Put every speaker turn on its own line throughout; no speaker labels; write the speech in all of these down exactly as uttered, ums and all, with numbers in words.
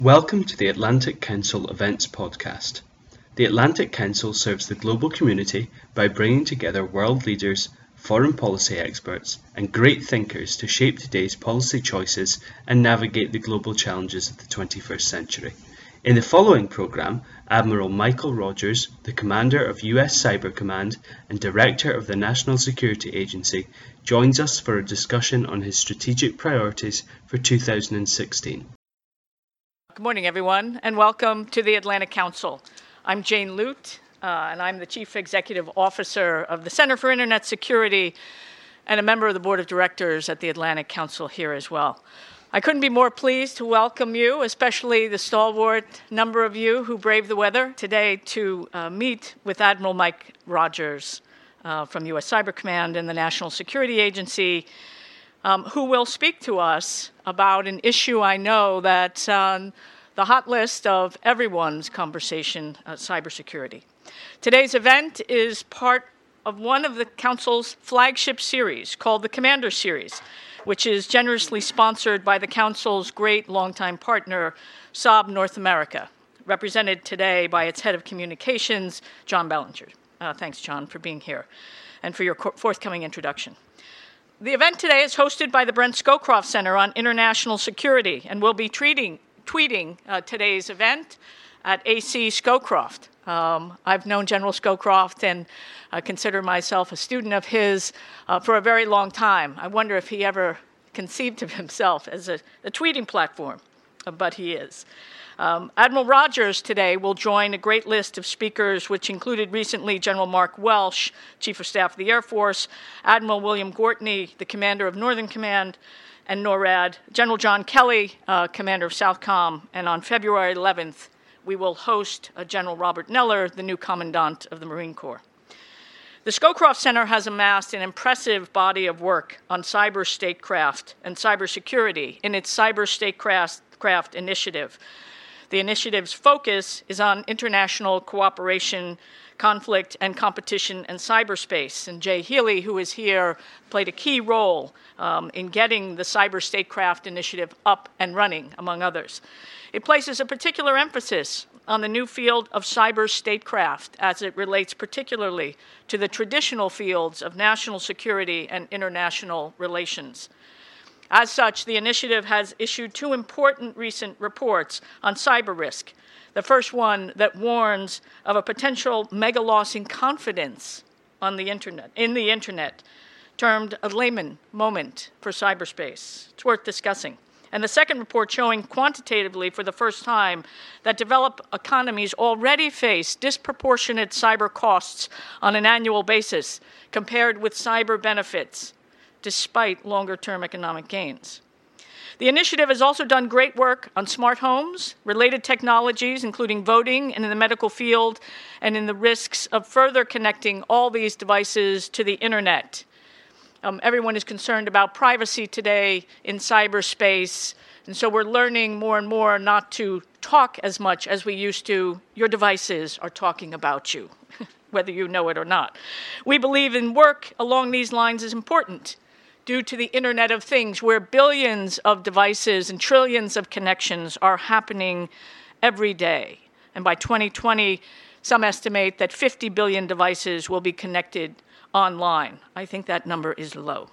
Welcome to the Atlantic Council Events Podcast. The Atlantic Council serves the global community by bringing together world leaders, foreign policy experts, and great thinkers to shape today's policy choices and navigate the global challenges of the twenty-first century. In the following programme, Admiral Michael Rogers, the Commander of U S Cyber Command and Director of the National Security Agency, joins us for a discussion on his strategic priorities for two thousand sixteen.
Good morning, everyone, and welcome to the Atlantic Council. I'm Jane Lute, uh, and I'm the Chief Executive Officer of the Center for Internet Security and a member of the Board of Directors at the Atlantic Council here as well. I couldn't be more pleased to welcome you, especially the stalwart number of you who braved the weather today, to uh, meet with Admiral Mike Rogers uh, from U S Cyber Command and the National Security Agency, um, who will speak to us about an issue I know that's on the hot list of everyone's conversation, uh, cybersecurity. Today's event is part of one of the Council's flagship series called the Commander Series, which is generously sponsored by the Council's great longtime partner, Saab North America, represented today by its head of communications, John Ballinger. Uh, thanks, John, for being here and for your forthcoming introduction. The event today is hosted by the Brent Scowcroft Center on International Security, and we'll be treating, tweeting uh, today's event at A C Scowcroft. Um, I've known General Scowcroft and I consider myself a student of his uh, for a very long time. I wonder if he ever conceived of himself as a, a tweeting platform, uh, but he is. Um, Admiral Rogers today will join a great list of speakers, which included recently General Mark Welsh, Chief of Staff of the Air Force, Admiral William Gortney, the Commander of Northern Command and NORAD, General John Kelly, uh, Commander of Southcom, and on February eleventh, we will host uh, General Robert Neller, the new Commandant of the Marine Corps. The Scowcroft Center has amassed an impressive body of work on cyber statecraft and cybersecurity in its Cyber Statecraft Initiative. The initiative's focus is on international cooperation, conflict, and competition in cyberspace. And Jay Healy, who is here, played a key role um, in getting the Cyber Statecraft Initiative up and running, among others. It places a particular emphasis on the new field of cyber statecraft as it relates particularly to the traditional fields of national security and international relations. As such, the initiative has issued two important recent reports on cyber risk. The first one that warns of a potential mega loss in confidence on the internet, in the internet, termed a Lehman moment for cyberspace. It's worth discussing. And the second report showing quantitatively for the first time that developed economies already face disproportionate cyber costs on an annual basis compared with cyber benefits, despite longer-term economic gains. The initiative has also done great work on smart homes, related technologies, including voting and in the medical field, and in the risks of further connecting all these devices to the internet. Um, everyone is concerned about privacy today in cyberspace, and so we're learning more and more not to talk as much as we used to. Your devices are talking about you, whether you know it or not. We believe in work along these lines is important due to the Internet of Things, where billions of devices and trillions of connections are happening every day. And by twenty twenty, some estimate that fifty billion devices will be connected online. I think that number is low.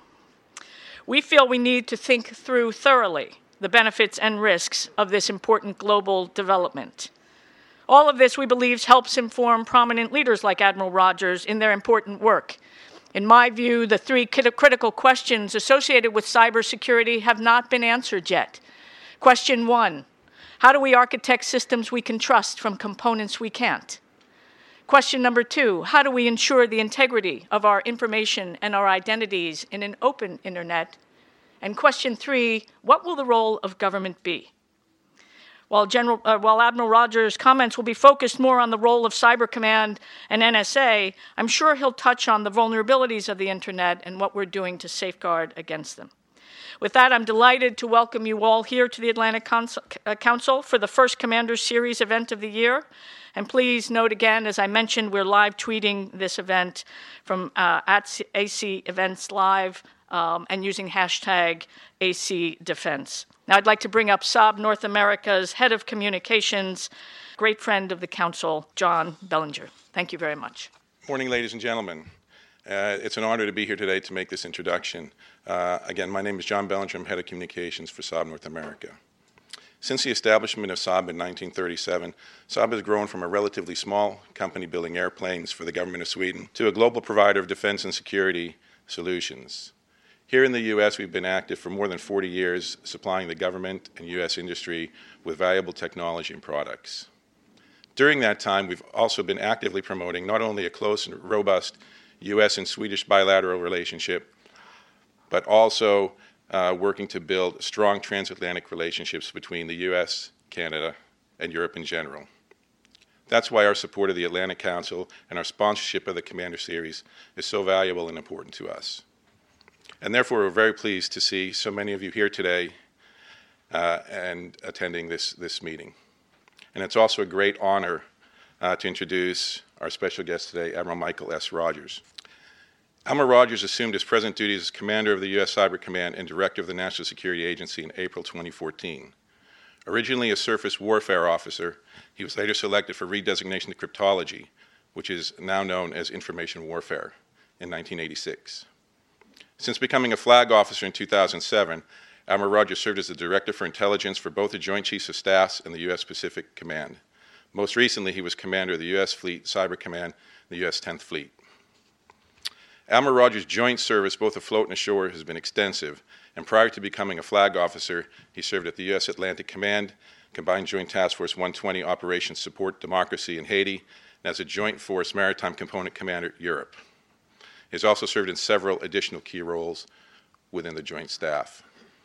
We feel we need to think through thoroughly the benefits and risks of this important global development. All of this, we believe, helps inform prominent leaders like Admiral Rogers in their important work. In my view, the three critical questions associated with cybersecurity have not been answered yet. Question one, how do we architect systems we can trust from components we can't? Question number two, how do we ensure the integrity of our information and our identities in an open internet? And question three, what will the role of government be? While, General, uh, while Admiral Rogers' comments will be focused more on the role of Cyber Command and N S A, I'm sure he'll touch on the vulnerabilities of the internet and what we're doing to safeguard against them. With that, I'm delighted to welcome you all here to the Atlantic Council for the first Commander Series event of the year. And please note again, as I mentioned, we're live tweeting this event from uh, at A C Events Live um, and using hashtag A C Defense. Now I'd like to bring up Saab North America's Head of Communications, great friend of the Council, John Bellinger. Thank you very much.
Morning, ladies and gentlemen. Uh, it's an honor to be here today to make this introduction. Uh, again, my name is John Bellinger. I'm Head of Communications for Saab North America. Since the establishment of Saab in nineteen thirty-seven, Saab has grown from a relatively small company building airplanes for the government of Sweden to a global provider of defense and security solutions. Here in the U S, we've been active for more than forty years, supplying the government and U S industry with valuable technology and products. During that time, we've also been actively promoting not only a close and robust U S and Swedish bilateral relationship, but also uh, working to build strong transatlantic relationships between the U S, Canada, and Europe in general. That's why our support of the Atlantic Council and our sponsorship of the Commander Series is so valuable and important to us. And therefore, we're very pleased to see so many of you here today uh, and attending this, this meeting. And it's also a great honor uh, to introduce our special guest today, Admiral Michael S. Rogers. Admiral Rogers assumed his present duties as Commander of the U S Cyber Command and Director of the National Security Agency in April twenty fourteen. Originally a surface warfare officer, he was later selected for redesignation to cryptology, which is now known as information warfare, in nineteen eighty-six. Since becoming a flag officer in two thousand seven, Admiral Rogers served as the Director for Intelligence for both the Joint Chiefs of Staff and the U S Pacific Command. Most recently, he was Commander of the U S Fleet Cyber Command, the U S tenth Fleet. Admiral Rogers' joint service, both afloat and ashore, has been extensive, and prior to becoming a flag officer, he served at the U S Atlantic Command, Combined Joint Task Force one twenty Operations Support Democracy in Haiti, and as a Joint Force Maritime Component Commander, Europe. He has also served in several additional key roles within the Joint Staff.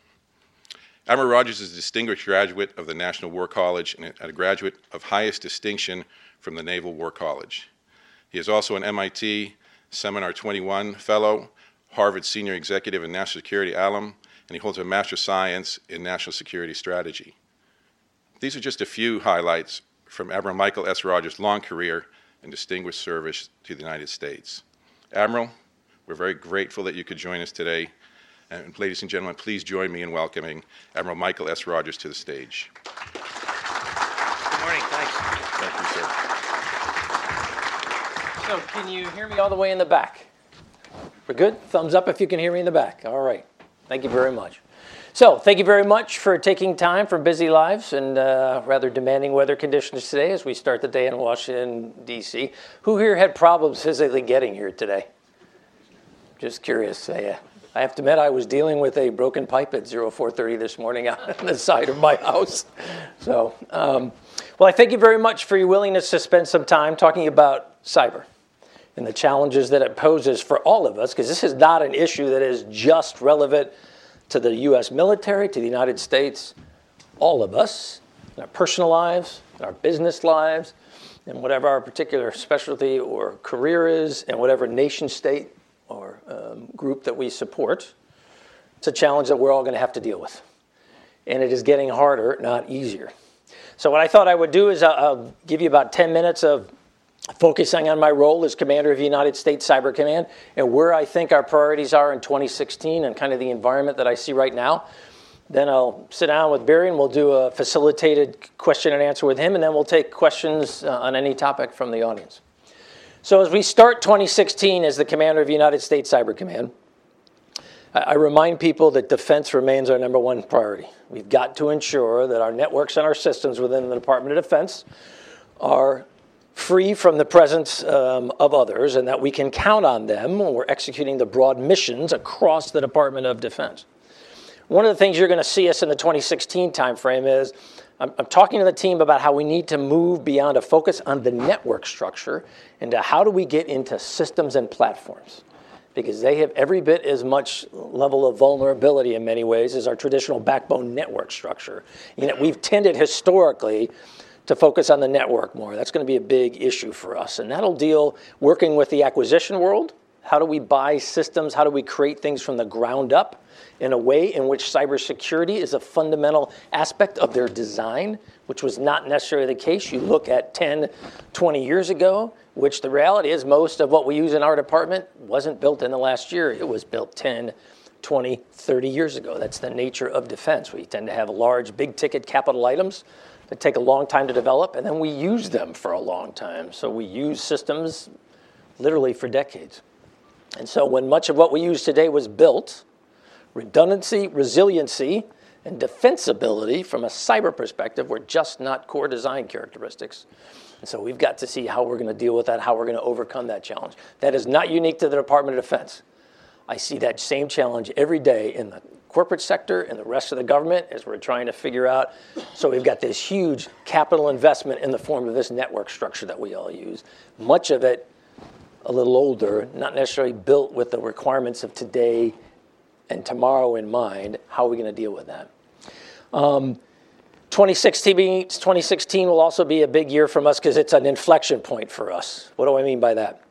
Admiral Rogers is a distinguished graduate of the National War College and a graduate of highest distinction from the Naval War College. He is also an M I T Seminar twenty-one Fellow, Harvard Senior Executive and National Security Alum, and he holds a Master of Science in National Security Strategy. These are just a few highlights from Admiral Michael S. Rogers' long career and distinguished service to the United States. Admiral, we're very grateful that you could join us today. And ladies and gentlemen, please join me in welcoming Admiral Michael S. Rogers to the stage.
Good morning, thanks.
Thank you, sir.
So can you hear me all the way in the back? We're good? Thumbs up if you can hear me in the back. All right. Thank you very much. So thank you very much for taking time from busy lives and uh, rather demanding weather conditions today as we start the day in Washington, D C Who here had problems physically getting here today? Just curious. I, I have to admit I was dealing with a broken pipe at four thirty this morning on the side of my house. So, um, well, I thank you very much for your willingness to spend some time talking about cyber and the challenges that it poses for all of us, because this is not an issue that is just relevant to the U S military, to the United States, all of us, in our personal lives, in our business lives, and whatever our particular specialty or career is, and whatever nation state or um, group that we support. It's a challenge that we're all going to have to deal with. And it is getting harder, not easier. So what I thought I would do is I'll, I'll give you about ten minutes of focusing on my role as Commander of the United States Cyber Command and where I think our priorities are in twenty sixteen and kind of the environment that I see right now. Then I'll sit down with Barry and we'll do a facilitated question and answer with him, and then we'll take questions uh, on any topic from the audience. So as we start twenty sixteen as the Commander of the United States Cyber Command, I, I remind people that defense remains our number one priority. We've got to ensure that our networks and our systems within the Department of Defense are free from the presence um, of others, and that we can count on them when we're executing the broad missions across the Department of Defense. One of the things you're going to see us in the twenty sixteen timeframe is I'm, I'm talking to the team about how we need to move beyond a focus on the network structure into how do we get into systems and platforms, because they have every bit as much level of vulnerability in many ways as our traditional backbone network structure. You know, we've tended historically to focus on the network more. That's going to be a big issue for us. And that'll deal working with the acquisition world. How do we buy systems? How do we create things from the ground up in a way in which cybersecurity is a fundamental aspect of their design, which was not necessarily the case. You look at ten, twenty years ago, which the reality is most of what we use in our department wasn't built in the last year. It was built ten, twenty, thirty years ago. That's the nature of defense. We tend to have large, big-ticket capital items that take a long time to develop, and then we use them for a long time. So we use systems literally for decades. And so when much of what we use today was built, redundancy, resiliency, and defensibility from a cyber perspective were just not core design characteristics. And so we've got to see how we're going to deal with that, how we're going to overcome that challenge. That is not unique to the Department of Defense. I see that same challenge every day in the corporate sector and the rest of the government as we're trying to figure out. So we've got this huge capital investment in the form of this network structure that we all use. Much of it a little older, not necessarily built with the requirements of today and tomorrow in mind. How are we going to deal with that? Um, twenty sixteen, twenty sixteen will also be a big year from us because it's an inflection point for us. What do I mean by that?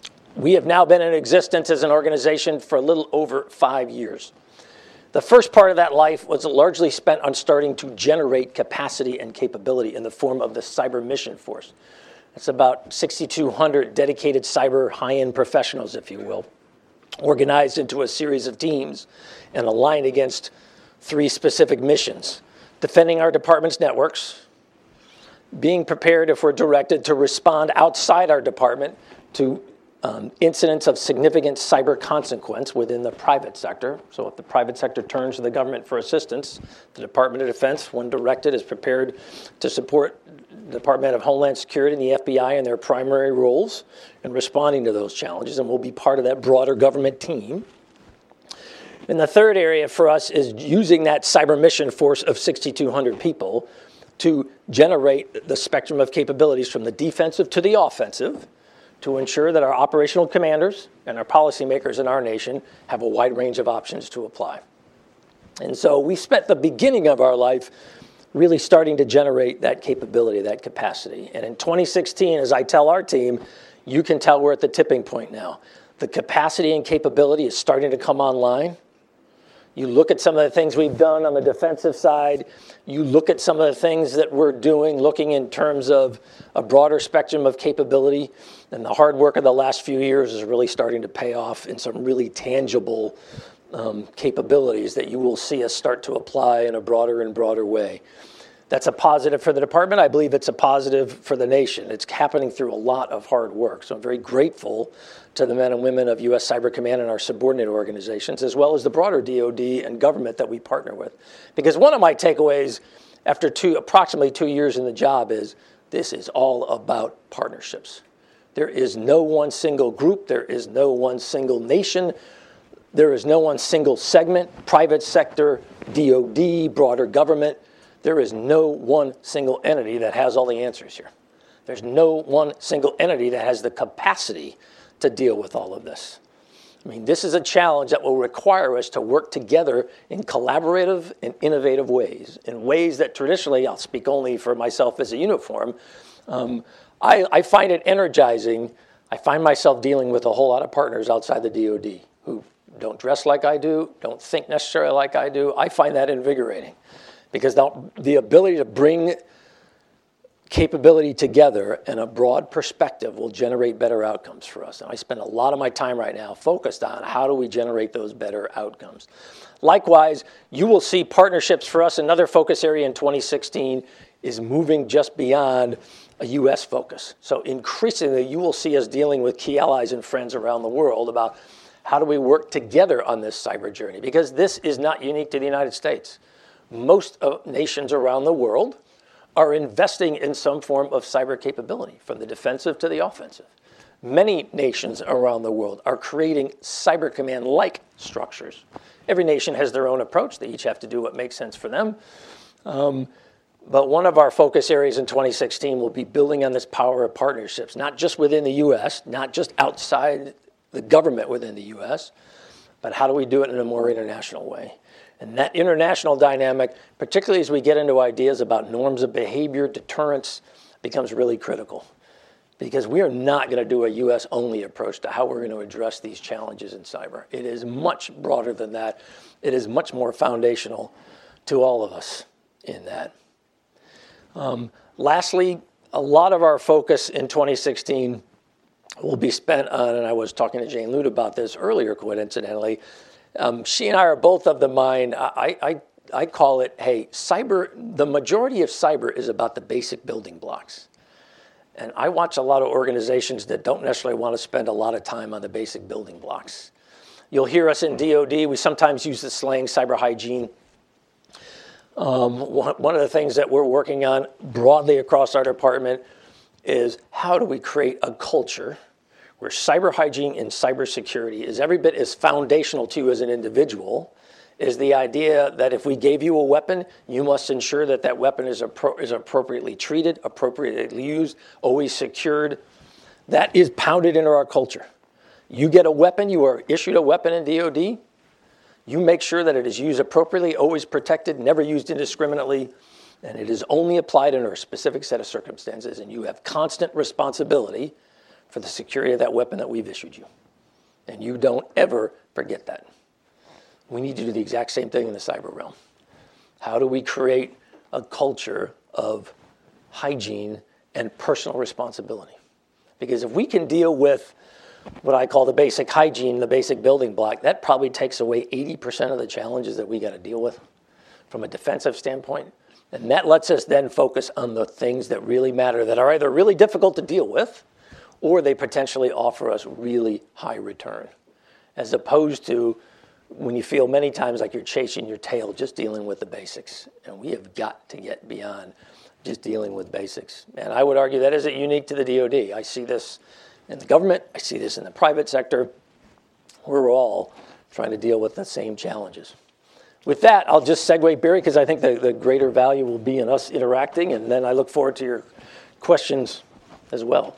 We have now been in existence as an organization for a little over five years. The first part of that life was largely spent on starting to generate capacity and capability in the form of the Cyber Mission Force. It's about six thousand two hundred dedicated cyber high-end professionals, if you will, organized into a series of teams and aligned against three specific missions: defending our department's networks, being prepared if we're directed to respond outside our department to um, incidents of significant cyber consequence within the private sector. So if the private sector turns to the government for assistance, the Department of Defense, when directed, is prepared to support the Department of Homeland Security and the F B I in their primary roles in responding to those challenges, and we'll be part of that broader government team. And the third area for us is using that cyber mission force of six thousand two hundred people to generate the spectrum of capabilities from the defensive to the offensive to ensure that our operational commanders and our policymakers in our nation have a wide range of options to apply. And so we spent the beginning of our life really starting to generate that capability, that capacity. And in twenty sixteen, as I tell our team, you can tell we're at the tipping point now. The capacity and capability is starting to come online. You look at some of the things we've done on the defensive side. You look at some of the things that we're doing, looking in terms of a broader spectrum of capability. And the hard work of the last few years is really starting to pay off in some really tangible um, capabilities that you will see us start to apply in a broader and broader way. That's a positive for the department. I believe it's a positive for the nation. It's happening through a lot of hard work. So I'm very grateful to the men and women of U S Cyber Command and our subordinate organizations, as well as the broader D O D and government that we partner with. Because one of my takeaways after two, approximately two years in the job is this is all about partnerships. There is no one single group. There is no one single nation. There is no one single segment, private sector, D O D, broader government. There is no one single entity that has all the answers here. There's no one single entity that has the capacity to deal with all of this. I mean, this is a challenge that will require us to work together in collaborative and innovative ways, in ways that traditionally, I'll speak only for myself as a uniform, um, I, I find it energizing. I find myself dealing with a whole lot of partners outside the D O D who don't dress like I do, don't think necessarily like I do. I find that invigorating because the, the ability to bring capability together and a broad perspective will generate better outcomes for us. And I spend a lot of my time right now focused on how do we generate those better outcomes. Likewise, you will see partnerships for us. Another focus area in twenty sixteen is moving just beyond a U S focus. So increasingly, you will see us dealing with key allies and friends around the world about how do we work together on this cyber journey, because this is not unique to the United States. Most of nations around the world are investing in some form of cyber capability, from the defensive to the offensive. Many nations around the world are creating cyber command-like structures. Every nation has their own approach. They each have to do what makes sense for them. Um, but one of our focus areas in twenty sixteen will be building on this power of partnerships, not just within the U S, not just outside the government within the U S, but how do we do it in a more international way? And that international dynamic, particularly as we get into ideas about norms of behavior, deterrence, becomes really critical. Because we are not going to do a U S-only approach to how we're going to address these challenges in cyber. It is much broader than that. It is much more foundational to all of us in that. Um, lastly, a lot of our focus in twenty sixteen will be spent on, and I was talking to Jane Lute about this earlier, coincidentally, Um, she and I are both of the mind, I, I, I call it, hey, cyber, the majority of cyber is about the basic building blocks. And I watch a lot of organizations that don't necessarily want to spend a lot of time on the basic building blocks. You'll hear us in D O D, we sometimes use the slang cyber hygiene. Um, one, one of the things that we're working on broadly across our department is how do we create a culture where cyber hygiene and cybersecurity is every bit as foundational to you as an individual is the idea that if we gave you a weapon, you must ensure that that weapon is, appro- is appropriately treated, appropriately used, always secured. That is pounded into our culture. You get a weapon, you are issued a weapon in D O D, you make sure that it is used appropriately, always protected, never used indiscriminately, and it is only applied under a specific set of circumstances, and you have constant responsibility for the security of that weapon that we've issued you. And you don't ever forget that. We need to do the exact same thing in the cyber realm. How do we create a culture of hygiene and personal responsibility? Because if we can deal with what I call the basic hygiene, the basic building block, that probably takes away eighty percent of the challenges that we got to deal with from a defensive standpoint. And that lets us then focus on the things that really matter, that are either really difficult to deal with, or they potentially offer us really high return, as opposed to when you feel many times like you're chasing your tail, just dealing with the basics. And we have got to get beyond just dealing with basics. And I would argue that isn't unique to the D O D. I see this in the government. I see this in the private sector. We're all trying to deal with the same challenges. With that, I'll just segue, Barry, because I think the, the greater value will be in us interacting, and then I look forward to your questions as well.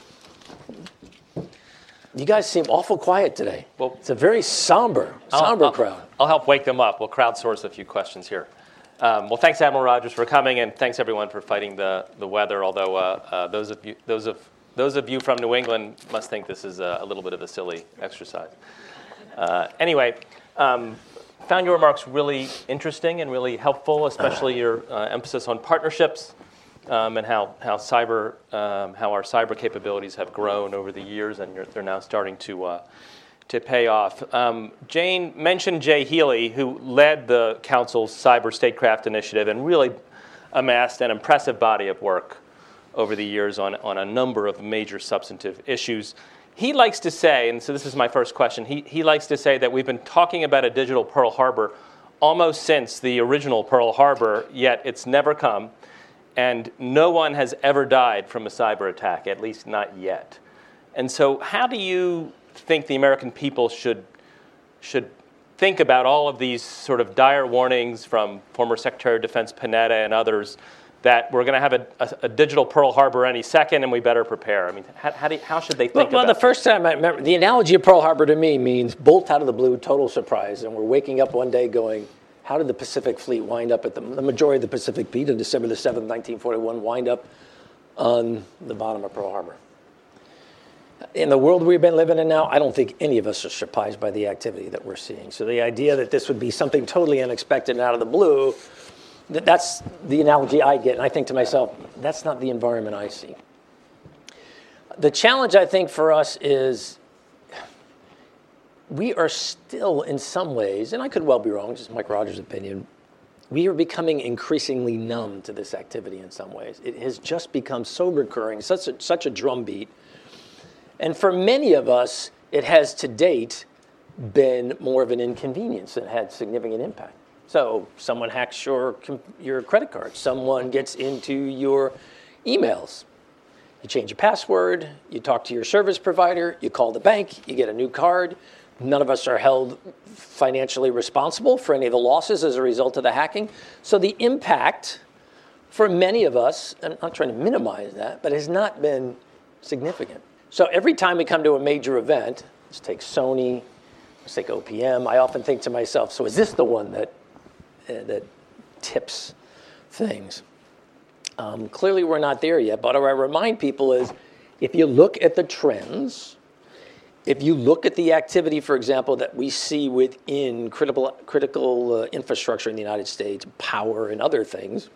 You guys seem awful quiet today. Well, it's a very somber, somber
I'll,
crowd.
I'll help wake them up. We'll crowdsource a few questions here. Um, well, thanks, Admiral Rogers, for coming, and thanks everyone for fighting the, the weather. Although uh, uh, those of you those of those of you from New England must think this is a, a little bit of a silly exercise. Uh, anyway, um, found your remarks really interesting and really helpful, especially your uh, emphasis on partnerships. Um, and how how cyber um, how our cyber capabilities have grown over the years, and they're now starting to uh, to pay off. Um, Jane mentioned Jay Healy, who led the Council's Cyber Statecraft Initiative and really amassed an impressive body of work over the years on on a number of major substantive issues. He likes to say, and so this is my first question. He he likes to say that we've been talking about a digital Pearl Harbor almost since the original Pearl Harbor, yet it's never come. And no one has ever died from a cyber attack, at least not yet. And so how do you think the American people should, should think about all of these sort of dire warnings from former Secretary of Defense Panetta and others that we're going to have a, a, a digital Pearl Harbor any second and we better prepare? I mean, how, how, do you, how should they think
well,
about
well, the
that?
first time I remember, the analogy of Pearl Harbor to me means bolt out of the blue, total surprise. And we're waking up one day going, how did the Pacific Fleet wind up at the, the majority of the Pacific Fleet on December the seventh, nineteen forty-one, wind up on the bottom of Pearl Harbor? In the world we've been living in now, I don't think any of us are surprised by the activity that we're seeing. So the idea that this would be something totally unexpected and out of the blue, that, that's the analogy I get. And I think to myself, that's not the environment I see. The challenge, I think, for us is we are still, in some ways, and I could well be wrong, just Mike Rogers' opinion, we are becoming increasingly numb to this activity in some ways. It has just become so recurring, such a, such a drumbeat. And for many of us, it has to date been more of an inconvenience than had significant impact. So someone hacks your, your credit card. Someone gets into your emails. You change your password. You talk to your service provider. You call the bank. You get a new card. None of us are held financially responsible for any of the losses as a result of the hacking. So the impact for many of us, I'm not trying to minimize that, but has not been significant. So every time we come to a major event, let's take Sony, let's take O P M, I often think to myself, so is this the one that, uh, that tips things? Um, clearly we're not there yet, but what I remind people is if you look at the trends, if you look at the activity, for example, that we see within critical, critical uh, infrastructure in the United States, power and other things,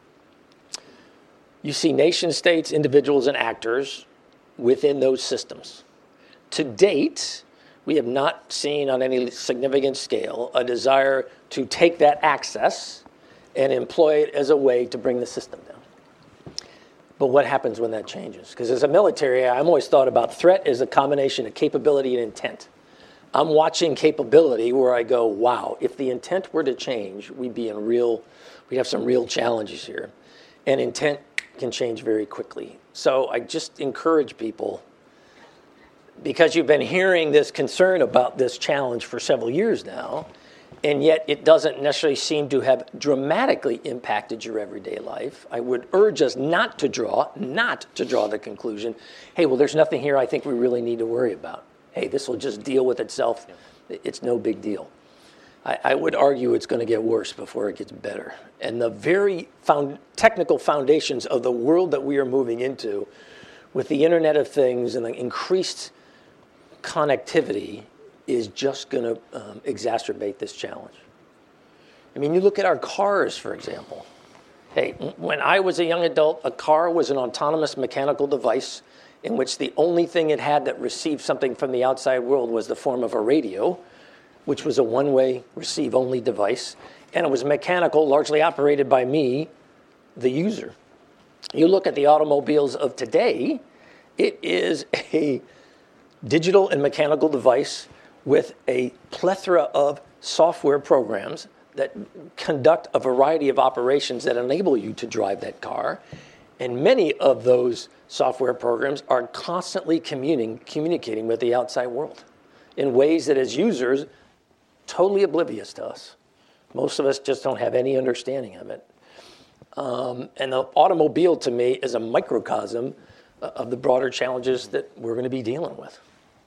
you see nation states, individuals, and actors within those systems. To date, we have not seen on any significant scale a desire to take that access and employ it as a way to bring the system down. But what happens when that changes? Because as a military, I'm always thought about threat as a combination of capability and intent. I'm watching capability where I go, wow, if the intent were to change, we'd be in real, we'd have some real challenges here. And intent can change very quickly. So I just encourage people, because you've been hearing this concern about this challenge for several years now, and yet it doesn't necessarily seem to have dramatically impacted your everyday life. I would urge us not to draw, not to draw the conclusion, hey, well, there's nothing here I think we really need to worry about. Hey, this will just deal with itself. It's no big deal. I, I would argue it's going to get worse before it gets better. And the very found, technical foundations of the world that we are moving into, with the Internet of Things and the increased connectivity, is just going to um, exacerbate this challenge. I mean, you look at our cars, for example. Hey, when I was a young adult, a car was an autonomous mechanical device in which the only thing it had that received something from the outside world was the form of a radio, which was a one-way receive-only device, and it was mechanical, largely operated by me, the user. You look at the automobiles of today, it is a digital and mechanical device with a plethora of software programs that conduct a variety of operations that enable you to drive that car. And many of those software programs are constantly communing, communicating with the outside world in ways that, as users, totally oblivious to us. Most of us just don't have any understanding of it. Um, and the automobile, to me, is a microcosm of the broader challenges that we're going to be dealing with.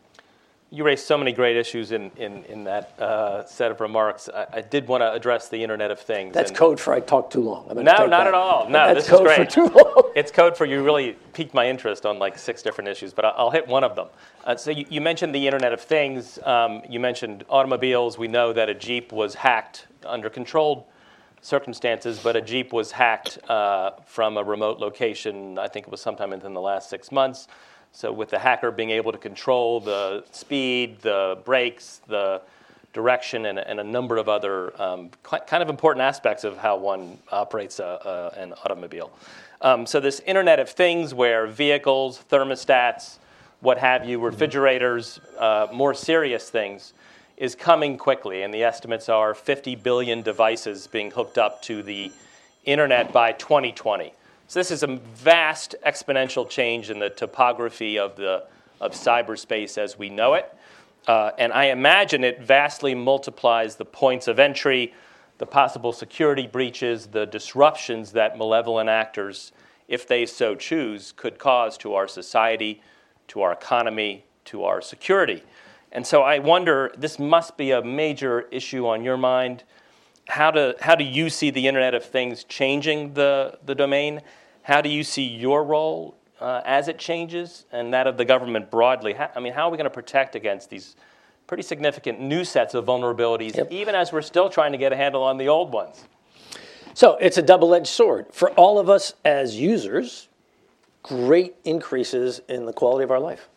You raised so many great issues in, in, in that uh, set of remarks. I, I did want to address the Internet of Things.
That's
and
code for I talk too long.
No, not that. at all. No,
That's
this
code
is great.
For too long.
It's code for you really piqued my interest on like six different issues, but I'll hit one of them. Uh, so you, you mentioned the Internet of Things. Um, you mentioned automobiles. We know that a Jeep was hacked under controlled circumstances, but a Jeep was hacked uh, from a remote location. I think it was sometime within the last six months. So with the hacker being able to control the speed, the brakes, the direction, and, and a number of other um, kind of important aspects of how one operates a, a, an automobile. Um, so this Internet of Things where vehicles, thermostats, what have you, refrigerators, uh, more serious things, is coming quickly. And the estimates are fifty billion devices being hooked up to the Internet by twenty twenty. So this is a vast exponential change in the topography of the of cyberspace as we know it. Uh, and I imagine it vastly multiplies the points of entry, the possible security breaches, the disruptions that malevolent actors, if they so choose, could cause to our society, to our economy, to our security. And so I wonder, this must be a major issue on your mind. How do, how do you see the Internet of Things changing the, the domain? How do you see your role uh, as it changes and that of the government broadly? How, I mean, how are we going to protect against these pretty significant new sets of vulnerabilities, yep. even as we're still trying to get a handle on the old ones?
So it's a double-edged sword. For all of us as users, great increases in the quality of our life.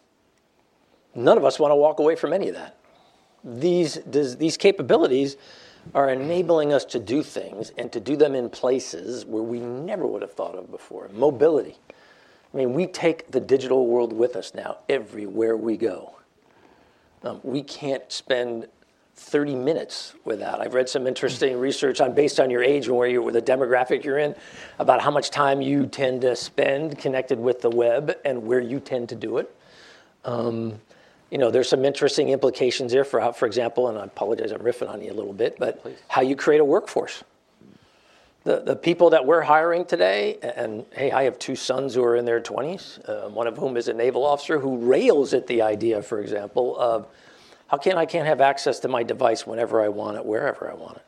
None of us want to walk away from any of that. These, these capabilities are enabling us to do things and to do them in places where we never would have thought of before. Mobility. I mean, we take the digital world with us now everywhere we go. Um, we can't spend thirty minutes without. I've read some interesting research on based on your age and where you're, with the demographic you're in, about how much time you tend to spend connected with the web and where you tend to do it. Um, You know, there's some interesting implications there for, how, for example, and I apologize, I'm riffing on you a little bit, but Please. How you create a workforce. The the people that we're hiring today, and hey, I have two sons who are in their twenties, uh, one of whom is a naval officer who rails at the idea, for example, of how can I can't have access to my device whenever I want it, wherever I want it.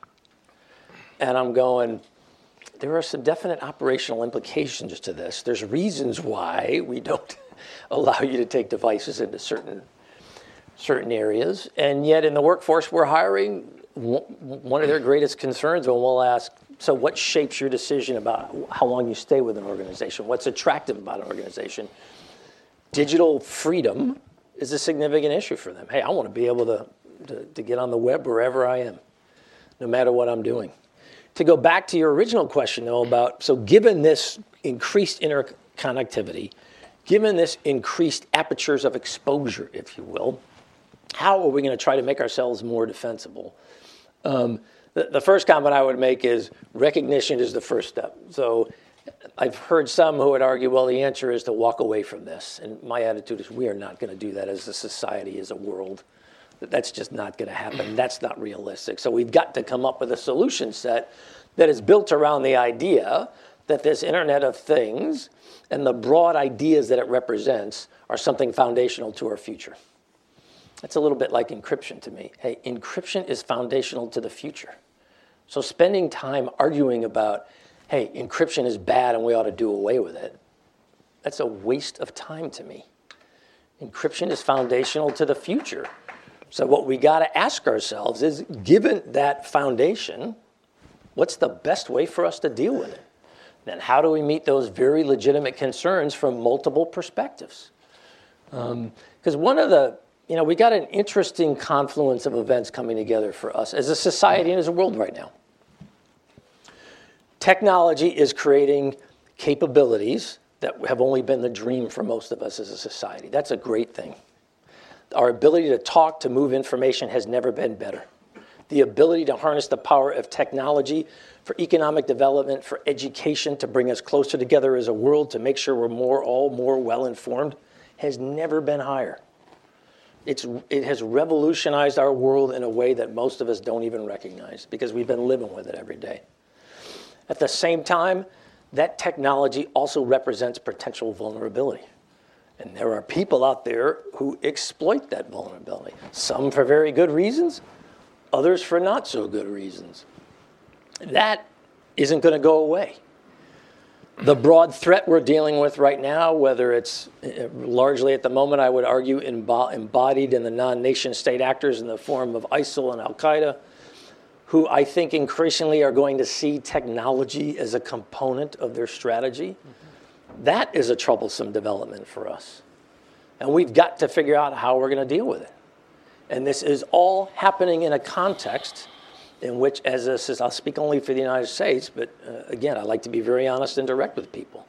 And I'm going, there are some definite operational implications to this. There's reasons why we don't allow you to take devices into certain certain areas, and yet in the workforce we're hiring, one of their greatest concerns when we'll ask, so what shapes your decision about how long you stay with an organization? What's attractive about an organization? Digital freedom is a significant issue for them. Hey, I want to be able to, to, to get on the web wherever I am, no matter what I'm doing. To go back to your original question, though, about, so given this increased interconnectivity, given this increased apertures of exposure, if you will, how are we going to try to make ourselves more defensible? Um, the, the first comment I would make is recognition is the first step. So I've heard some who would argue, well, the answer is to walk away from this. And my attitude is we are not going to do that as a society, as a world. That's just not going to happen. That's not realistic. So we've got to come up with a solution set that is built around the idea that this Internet of Things and the broad ideas that it represents are something foundational to our future. That's a little bit like encryption to me. Hey, encryption is foundational to the future. So spending time arguing about, hey, encryption is bad and we ought to do away with it, that's a waste of time to me. Encryption is foundational to the future. So what we got to ask ourselves is, given that foundation, what's the best way for us to deal with it? Then how do we meet those very legitimate concerns from multiple perspectives? Because um, one of the, you know, we got an interesting confluence of events coming together for us as a society and as a world right now. Technology is creating capabilities that have only been the dream for most of us as a society. That's a great thing. Our ability to talk, to move information has never been better. The ability to harness the power of technology for economic development, for education, to bring us closer together as a world, to make sure we're more, all more well-informed, has never been higher. It's, it has revolutionized our world in a way that most of us don't even recognize because we've been living with it every day. At the same time, that technology also represents potential vulnerability. And there are people out there who exploit that vulnerability, some for very good reasons, others for not so good reasons. That isn't going to go away. The broad threat we're dealing with right now, whether it's largely at the moment, I would argue, embodied in the non-nation state actors in the form of ISIL and Al-Qaeda, who I think increasingly are going to see technology as a component of their strategy. Mm-hmm. That is a troublesome development for us. And we've got to figure out how we're going to deal with it. And this is all happening in a context in which, as a, I'll speak only for the United States, but uh, again, I like to be very honest and direct with people.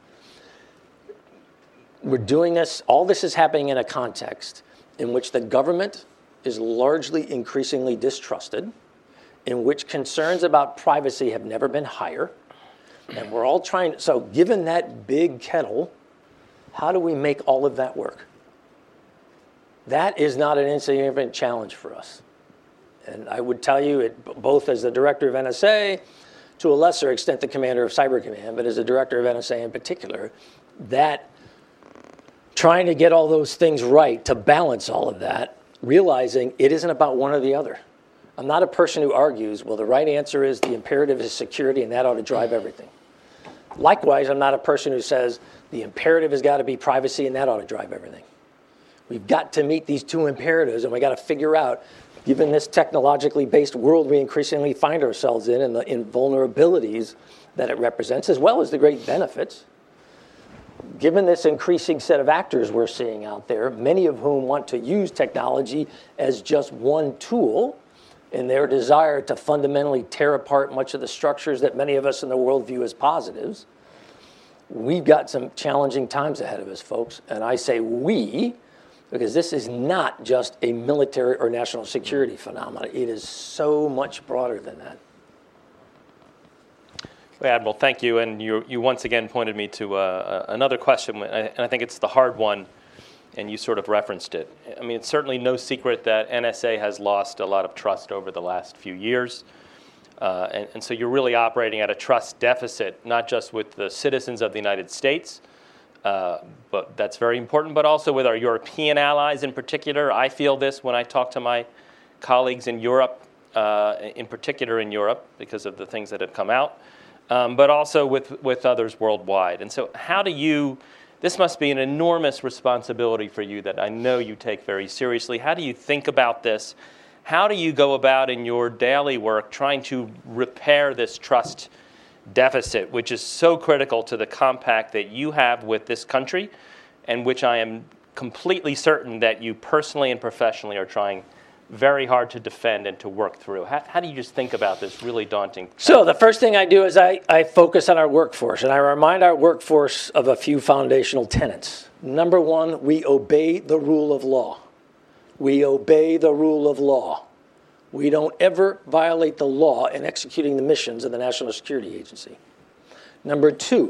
We're doing this, all this is happening in a context in which the government is largely increasingly distrusted, in which concerns about privacy have never been higher, and we're all trying, so given that big kettle, how do we make all of that work? That is not an insignificant challenge for us. And I would tell you, it, both as the director of N S A, to a lesser extent the commander of Cyber Command, but as the director of N S A in particular, that trying to get all those things right, to balance all of that, realizing it isn't about one or the other. I'm not a person who argues, well, the right answer is the imperative is security and that ought to drive everything. Likewise, I'm not a person who says the imperative has got to be privacy and that ought to drive everything. We've got to meet these two imperatives, and we got to figure out, given this technologically based world we increasingly find ourselves in and the in vulnerabilities that it represents, as well as the great benefits, given this increasing set of actors we're seeing out there, many of whom want to use technology as just one tool in their desire to fundamentally tear apart much of the structures that many of us in the world view as positives, we've got some challenging times ahead of us, folks. And I say we, because this is not just a military or national security phenomenon. It is so much broader than that.
Well, Admiral, thank you. And you, you once again pointed me to uh, another question, and I think it's the hard one, and you sort of referenced it. I mean, it's certainly no secret that N S A has lost a lot of trust over the last few years. Uh, and, and so you're really operating at a trust deficit, not just with the citizens of the United States, uh, but that's very important, but also with our European allies in particular. I feel this when I talk to my colleagues in Europe, uh, in particular in Europe, because of the things that have come out, um, but also with, with others worldwide. And so how do you, this must be an enormous responsibility for you that I know you take very seriously. How do you think about this? How do you go about in your daily work trying to repair this trust deficit, which is so critical to the compact that you have with this country, and which I am completely certain that you personally and professionally are trying very hard to defend and to work through. How, how do you just think about this really daunting?
So the first thing I do is I, I focus on our workforce, and I remind our workforce of a few foundational tenets. Number one, we obey the rule of law. We obey the rule of law. We don't ever violate the law in executing the missions of the National Security Agency. Number two,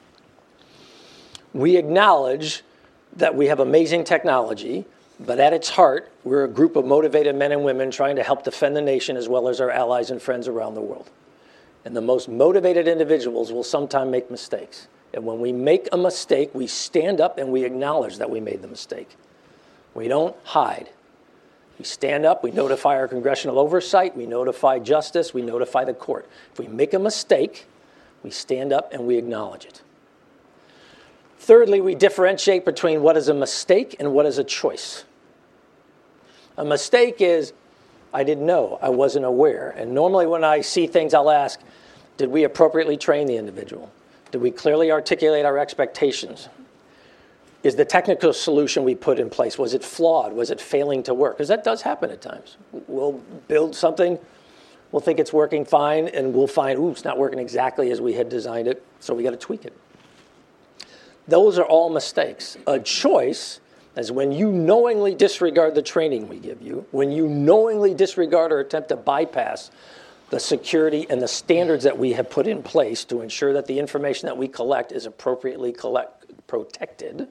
we acknowledge that we have amazing technology, but at its heart, we're a group of motivated men and women trying to help defend the nation as well as our allies and friends around the world. And the most motivated individuals will sometime make mistakes. And when we make a mistake, we stand up and we acknowledge that we made the mistake. We don't hide. We stand up, we notify our congressional oversight, we notify justice, we notify the court. If we make a mistake, we stand up and we acknowledge it. Thirdly, we differentiate between what is a mistake and what is a choice. A mistake is, I didn't know, I wasn't aware. And normally when I see things, I'll ask, did we appropriately train the individual? Did we clearly articulate our expectations? Is the technical solution we put in place, was it flawed? Was it failing to work? Because that does happen at times. We'll build something, we'll think it's working fine, and we'll find, ooh, it's not working exactly as we had designed it, so we got to tweak it. Those are all mistakes. A choice is when you knowingly disregard the training we give you, when you knowingly disregard or attempt to bypass the security and the standards that we have put in place to ensure that the information that we collect is appropriately collect, protected.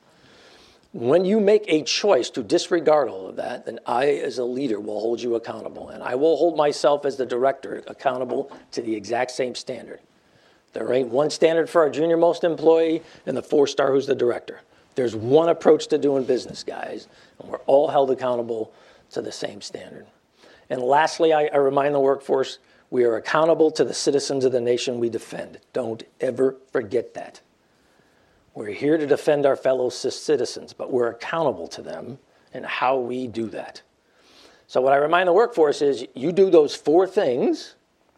When you make a choice to disregard all of that, then I, as a leader, will hold you accountable. And I will hold myself as the director accountable to the exact same standard. There ain't one standard for our junior most employee and the four-star who's the director. There's one approach to doing business, guys, and we're all held accountable to the same standard. And lastly, I, I remind the workforce, we are accountable to the citizens of the nation we defend. Don't ever forget that. We're here to defend our fellow citizens, but we're accountable to them in how we do that. So what I remind the workforce is, you do those four things,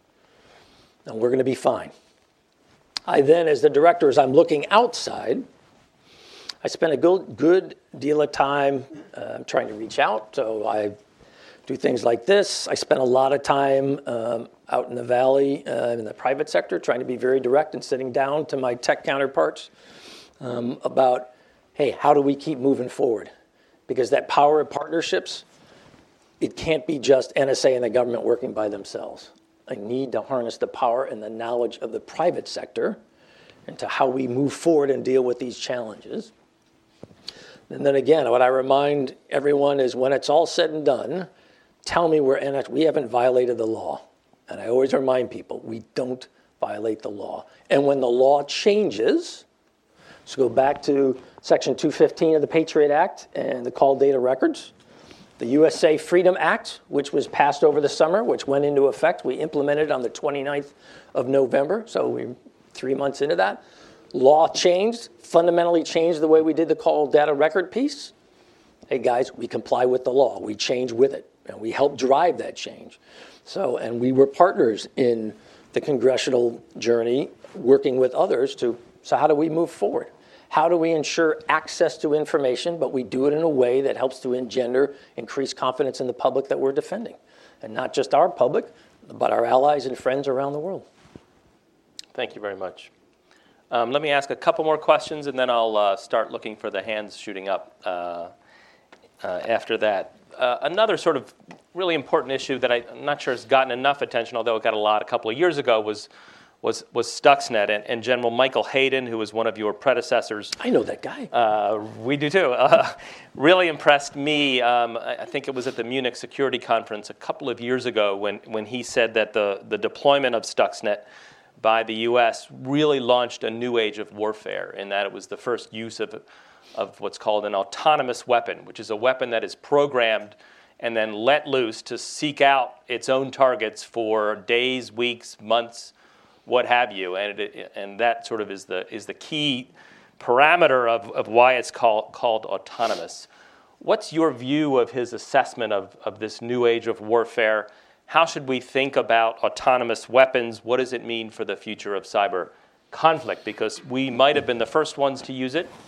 and we're going to be fine. I then, as the director, as I'm looking outside, I spend a good, good deal of time uh, trying to reach out. So I do things like this. I spend a lot of time um, out in the valley uh, in the private sector trying to be very direct and sitting down to my tech counterparts um, about, hey, how do we keep moving forward? Because that power of partnerships, it can't be just N S A and the government working by themselves. I need to harness the power and the knowledge of the private sector into how we move forward and deal with these challenges. And then again, what I remind everyone is, when it's all said and done, tell me we're in it. We haven't violated the law. And I always remind people, we don't violate the law. And when the law changes, so go back to Section two fifteen of the Patriot Act and the call data records, the U S A Freedom Act, which was passed over the summer, which went into effect, we implemented on the twenty-ninth of November, so we're three months into that. Law changed, fundamentally changed the way we did the call data record piece. Hey guys, we comply with the law, we change with it, and we help drive that change. So, and we were partners in the congressional journey, working with others to, so how do we move forward? How do we ensure access to information, but we do it in a way that helps to engender increased confidence in the public that we're defending? And not just our public, but our allies and friends around the world.
Thank you very much. Um, let me ask a couple more questions, and then I'll uh, start looking for the hands shooting up uh, uh, after that. Uh, another sort of really important issue that I, I'm not sure has gotten enough attention, although it got a lot a couple of years ago, was was was Stuxnet, and, and General Michael Hayden, who was one of your predecessors.
I know that guy.
Uh, we do too. Uh, really impressed me. Um, I, I think it was at the Munich Security Conference a couple of years ago when, when he said that the, the deployment of Stuxnet by the U S really launched a new age of warfare, in that it was the first use of, of what's called an autonomous weapon, which is a weapon that is programmed and then let loose to seek out its own targets for days, weeks, months, what have you, and it, and that sort of is the is the key parameter of, of why it's called called autonomous. What's your view of his assessment of, of this new age of warfare? How should we think about autonomous weapons? What does it mean for the future of cyber conflict? Because we might have been the first ones to use it,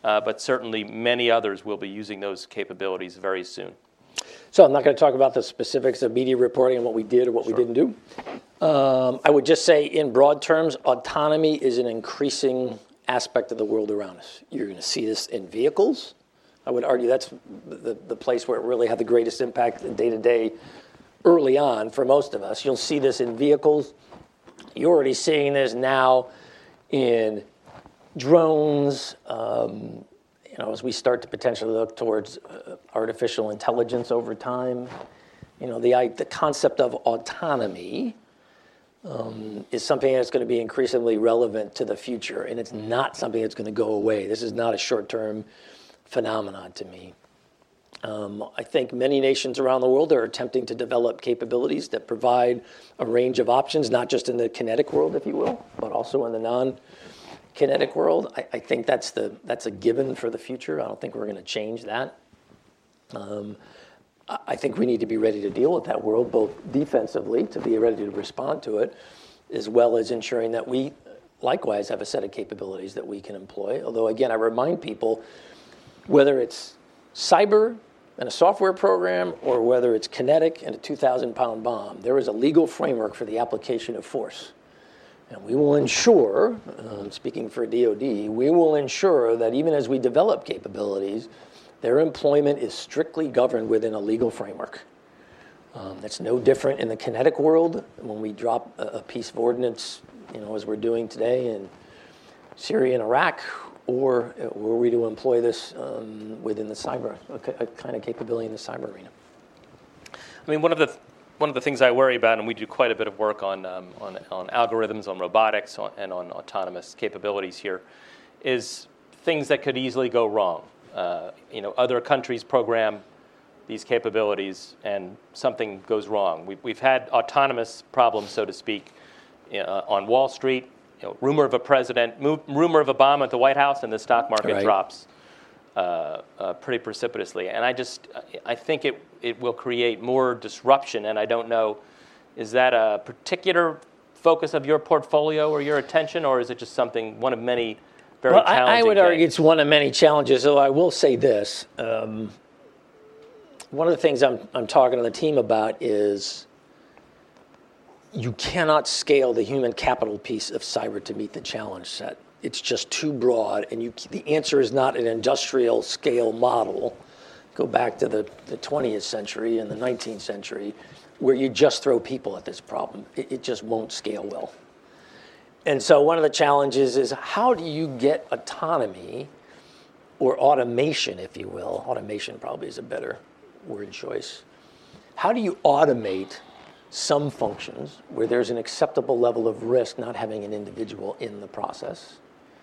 uh, but certainly many others will be using those capabilities very soon.
So I'm not going to talk about the specifics of media reporting and what we did or what sure. we didn't do. Um, I would just say in broad terms, autonomy is an increasing aspect of the world around us. You're going to see this in vehicles. I would argue that's the, the place where it really had the greatest impact day to day early on for most of us. You'll see this in vehicles. You're already seeing this now in drones, um, you know, as we start to potentially look towards uh, artificial intelligence over time. You know, the, the concept of autonomy um, is something that's going to be increasingly relevant to the future, and it's not something that's going to go away. This is not a short-term phenomenon to me. Um, I think many nations around the world are attempting to develop capabilities that provide a range of options, not just in the kinetic world, if you will, but also in the non-kinetic world. I, I think that's the that's a given for the future. I don't think we're going to change that. Um, I think we need to be ready to deal with that world, both defensively, to be ready to respond to it, as well as ensuring that we likewise have a set of capabilities that we can employ. Although, again, I remind people, whether it's cyber and a software program, or whether it's kinetic and a two thousand pound bomb, there is a legal framework for the application of force. And we will ensure, um, speaking for D O D, we will ensure that even as we develop capabilities, their employment is strictly governed within a legal framework. Um, that's no different in the kinetic world when we drop a, a piece of ordnance, you know, as we're doing today in Syria and Iraq, or were we to employ this um, within the cyber, a, a kind of capability in the cyber arena?
I mean, one of the one of the things I worry about, and we do quite a bit of work on um, on, on algorithms, on robotics, on, and on autonomous capabilities here, is things that could easily go wrong. Uh, you know, other countries program these capabilities, and something goes wrong. We've we've had autonomous problems, so to speak, uh, on Wall Street. You know, rumor of a president, move, rumor of a bomb at the White House, and the stock market
right. drops
uh, uh, pretty precipitously. And I just, I think it it will create more disruption. And I don't know, is that a particular focus of your portfolio or your attention, or is it just something, one of many very
well,
challenging
I, I would
things?
argue it's one of many challenges. Though I will say this: um, one of the things I'm I'm talking to the team about is, you cannot scale the human capital piece of cyber to meet the challenge set. It's just too broad, and you, the answer is not an industrial scale model. Go back to the, the twentieth century and the nineteenth century, where you just throw people at this problem. It, it just won't scale well. And so one of the challenges is, how do you get autonomy, or automation, if you will? Automation probably is a better word choice. How do you automate some functions where there's an acceptable level of risk not having an individual in the process?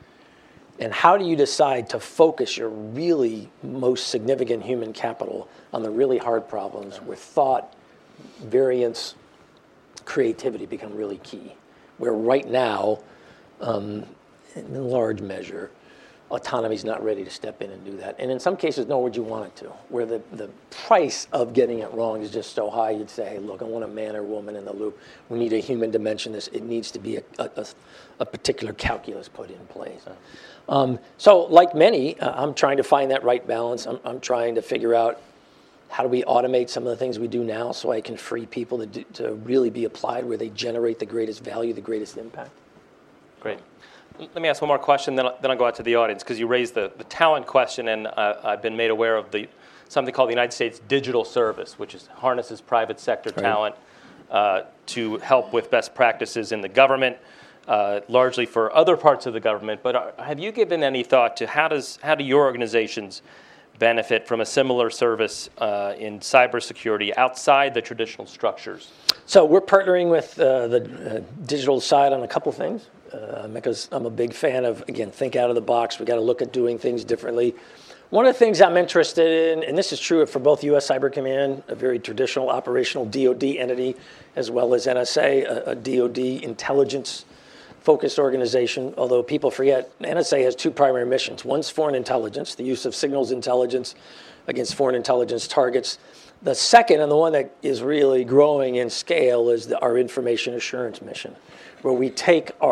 And how do you decide to focus your really most significant human capital on the really hard problems where thought, variance, creativity become really key? Where right now, um, in large measure, autonomy is not ready to step in and do that. And in some cases, nor would you want it to, where the, the price of getting it wrong is just so high, you'd say, hey, look, I want a man or woman in the loop. We need a human dimension. This, it needs to be a, a, a particular calculus put in place. Um, so like many, uh, I'm trying to find that right balance. I'm, I'm trying to figure out, how do we automate some of the things we do now so I can free people to, do, to really be applied where they generate the greatest value, the greatest impact?
Great. Let me ask one more question, then I'll, then I'll go out to the audience, because you raised the, the talent question, and uh, I've been made aware of the something called the United States Digital Service, which is harnesses private sector right. talent uh, to help with best practices in the government, uh, largely for other parts of the government. But are, have you given any thought to how does how do your organizations benefit from a similar service uh, in cybersecurity outside the traditional structures?
So we're partnering with uh, the uh, digital side on a couple things. Uh, because I'm a big fan of, again, think out of the box. We got to look at doing things differently. One of the things I'm interested in, and this is true for both U S Cyber Command, a very traditional operational D O D entity, as well as N S A, a, a D O D intelligence-focused organization. Although people forget, N S A has two primary missions. One's foreign intelligence, the use of signals intelligence against foreign intelligence targets. The second, and the one that is really growing in scale, is the, our information assurance mission, where we take our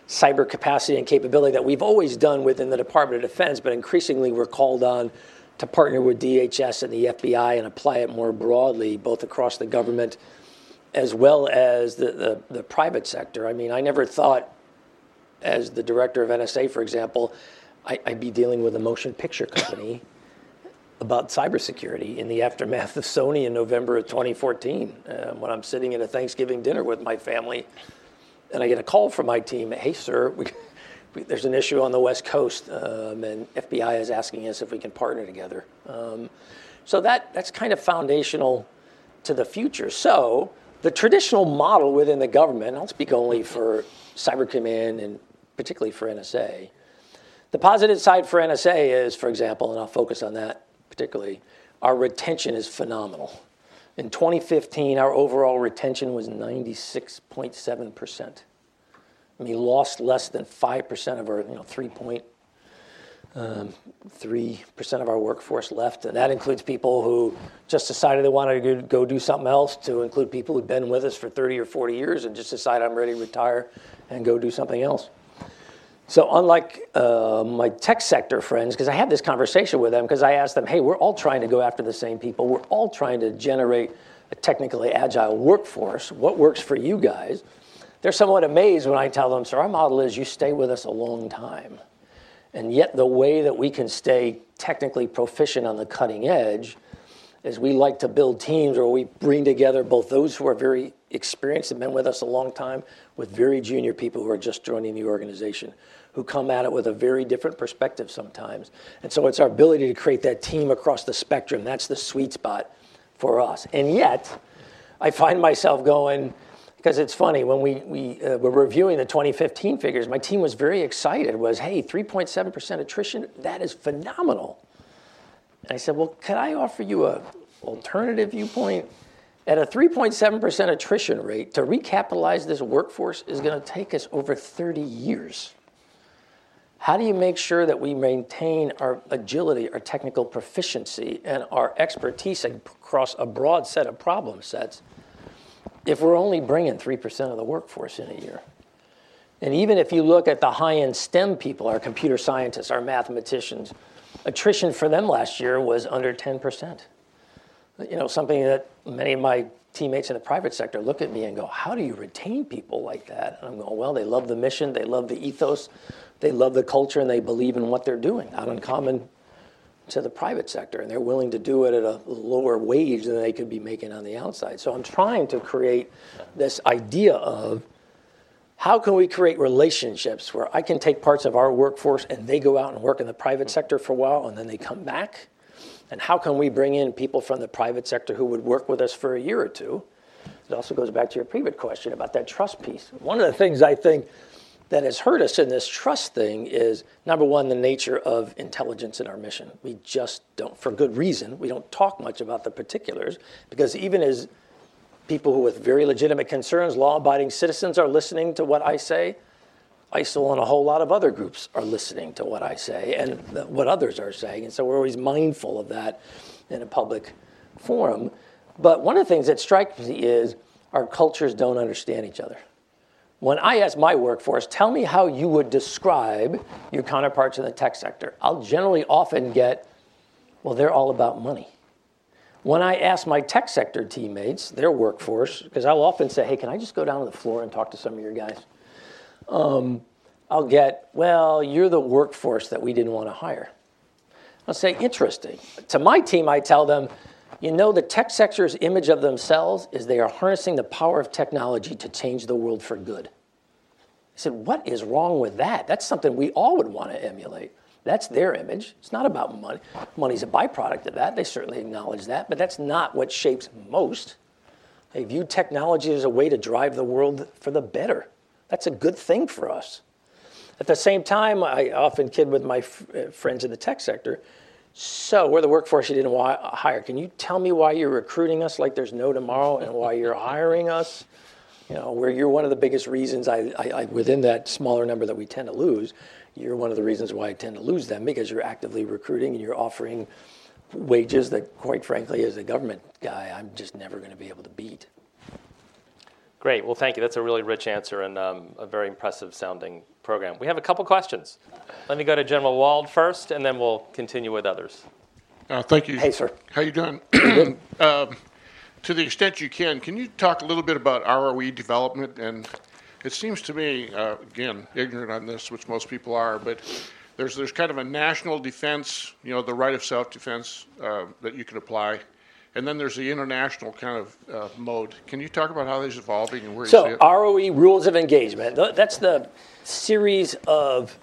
cyber capacity and capability that we've always done within the Department of Defense, but increasingly we're called on to partner with D H S and the F B I and apply it more broadly, both across the government as well as the, the, the private sector. I mean, I never thought, as the director of N S A, for example, I, I'd be dealing with a motion picture company about cybersecurity in the aftermath of Sony in November of twenty fourteen, uh, when I'm sitting at a Thanksgiving dinner with my family, and I get a call from my team, hey, sir, we, we, there's an issue on the West Coast, um, and F B I is asking us if we can partner together. Um, so that that's kind of foundational to the future. So the traditional model within the government, I'll speak only for Cyber Command and particularly for N S A. The positive side for N S A is, for example, and I'll focus on that particularly, our retention is phenomenal. In twenty fifteen, our overall retention was ninety-six point seven percent. We lost less than five percent of our, you know, three point three percent of our workforce left. And that includes people who just decided they wanted to go do something else, to include people who've been with us for thirty or forty years and just decide I'm ready to retire and go do something else. So unlike uh, my tech sector friends, because I had this conversation with them, because I asked them, hey, we're all trying to go after the same people. We're all trying to generate a technically agile workforce. What works for you guys? They're somewhat amazed when I tell them, so our model is you stay with us a long time. And yet the way that we can stay technically proficient on the cutting edge is we like to build teams where we bring together both those who are very experienced and been with us a long time with very junior people who are just joining the organization, who come at it with a very different perspective sometimes. And so it's our ability to create that team across the spectrum. That's the sweet spot for us. And yet, I find myself going, because it's funny, when we, we uh, were reviewing the twenty fifteen figures, my team was very excited, was, hey, three point seven percent attrition, that is phenomenal. And I said, well, can I offer you an alternative viewpoint? At a three point seven percent attrition rate, to recapitalize this workforce is going to take us over thirty years. How do you make sure that we maintain our agility, our technical proficiency, and our expertise across a broad set of problem sets if we're only bringing three percent of the workforce in a year? And even if you look at the high-end STEM people, our computer scientists, our mathematicians, attrition for them last year was under ten percent. You know, something that many of my teammates in the private sector look at me and go, how do you retain people like that? And I'm going, well, they love the mission, they love the ethos, they love the culture, and they believe in what they're doing, not uncommon to the private sector. And they're willing to do it at a lower wage than they could be making on the outside. So I'm trying to create this idea of how can we create relationships where I can take parts of our workforce and they go out and work in the private sector for a while and then they come back? And how can we bring in people from the private sector who would work with us for a year or two? It also goes back to your previous question about that trust piece. One of the things I think that has hurt us in this trust thing is, number one, the nature of intelligence in our mission. We just don't, for good reason, we don't talk much about the particulars, because even as people who with very legitimate concerns, law-abiding citizens are listening to what I say, I S I L and a whole lot of other groups are listening to what I say and the, what others are saying. And so we're always mindful of that in a public forum. But one of the things that strikes me is our cultures don't understand each other. When I ask my workforce, tell me how you would describe your counterparts in the tech sector, I'll generally often get, well, they're all about money. When I ask my tech sector teammates, their workforce, because I'll often say, hey, can I just go down to the floor and talk to some of your guys? Um, I'll get, well, you're the workforce that we didn't want to hire. I'll say, interesting. To my team, I tell them, you know, the tech sector's image of themselves is they are harnessing the power of technology to change the world for good. I said, what is wrong with that? That's something we all would want to emulate. That's their image. It's not about money. Money's a byproduct of that. They certainly acknowledge that, but that's not what shapes most. They view technology as a way to drive the world for the better. That's a good thing for us. At the same time, I often kid with my f- friends in the tech sector, so we're the workforce you didn't wa- hire. Can you tell me why you're recruiting us like there's no tomorrow and why you're hiring us? You know, where you're one of the biggest reasons, I, I, I, within that smaller number that we tend to lose, you're one of the reasons why I tend to lose them, because you're actively recruiting and you're offering wages that, quite frankly, as a government guy, I'm just never going to be able to beat.
Great. Well, thank you. That's a really rich answer and um, a very impressive sounding program. We have a couple questions. Let me go to General Wald first, and then we'll continue with others.
Uh, thank you.
Hey, sir.
How you doing? um, to the extent you can, can you talk a little bit about R O E development? And it seems to me, uh, again, ignorant on this, which most people are, but there's there's kind of a national defense, you know, the right of self-defense uh, that you can apply. And then there's the international kind of uh, mode. Can you talk about how these evolving and where you see
So
it?
R O E, rules of engagement, th- that's the series of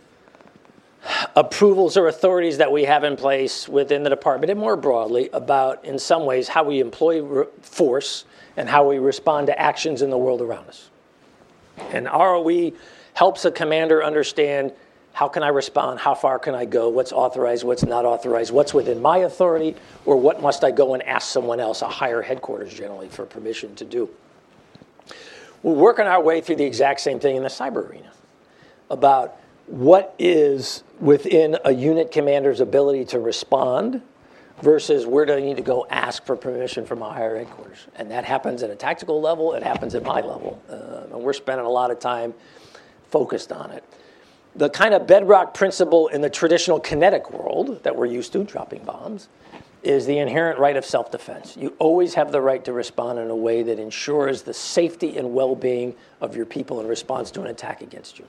approvals or authorities that we have in place within the department and more broadly about, in some ways, how we employ re- force and how we respond to actions in the world around us. And R O E helps a commander understand, how can I respond? How far can I go? What's authorized? What's not authorized? What's within my authority? Or what must I go and ask someone else, a higher headquarters generally, for permission to do? We're working our way through the exact same thing in the cyber arena about what is within a unit commander's ability to respond versus where do I need to go ask for permission from a higher headquarters. And that happens at a tactical level. It happens at my level. Uh, and we're spending a lot of time focused on it. The kind of bedrock principle in the traditional kinetic world that we're used to, dropping bombs, is the inherent right of self-defense. You always have the right to respond in a way that ensures the safety and well-being of your people in response to an attack against you.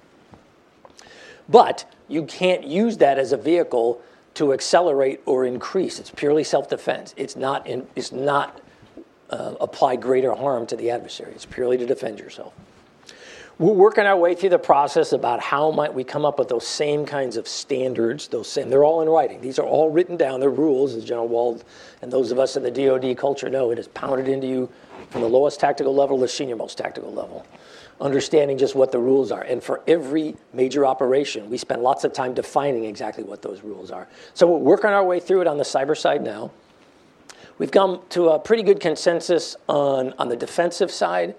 But you can't use that as a vehicle to accelerate or increase. It's purely self-defense. It's not, in, it's not uh, apply greater harm to the adversary. It's purely to defend yourself. We're working our way through the process about how might we come up with those same kinds of standards. Those same, they're all in writing. These are all written down. They're rules, as General Wald and those of us in the D O D culture know. It is pounded into you from the lowest tactical level to the senior most tactical level, understanding just what the rules are. And for every major operation, we spend lots of time defining exactly what those rules are. So we're working our way through it on the cyber side now. We've come to a pretty good consensus on, on the defensive side.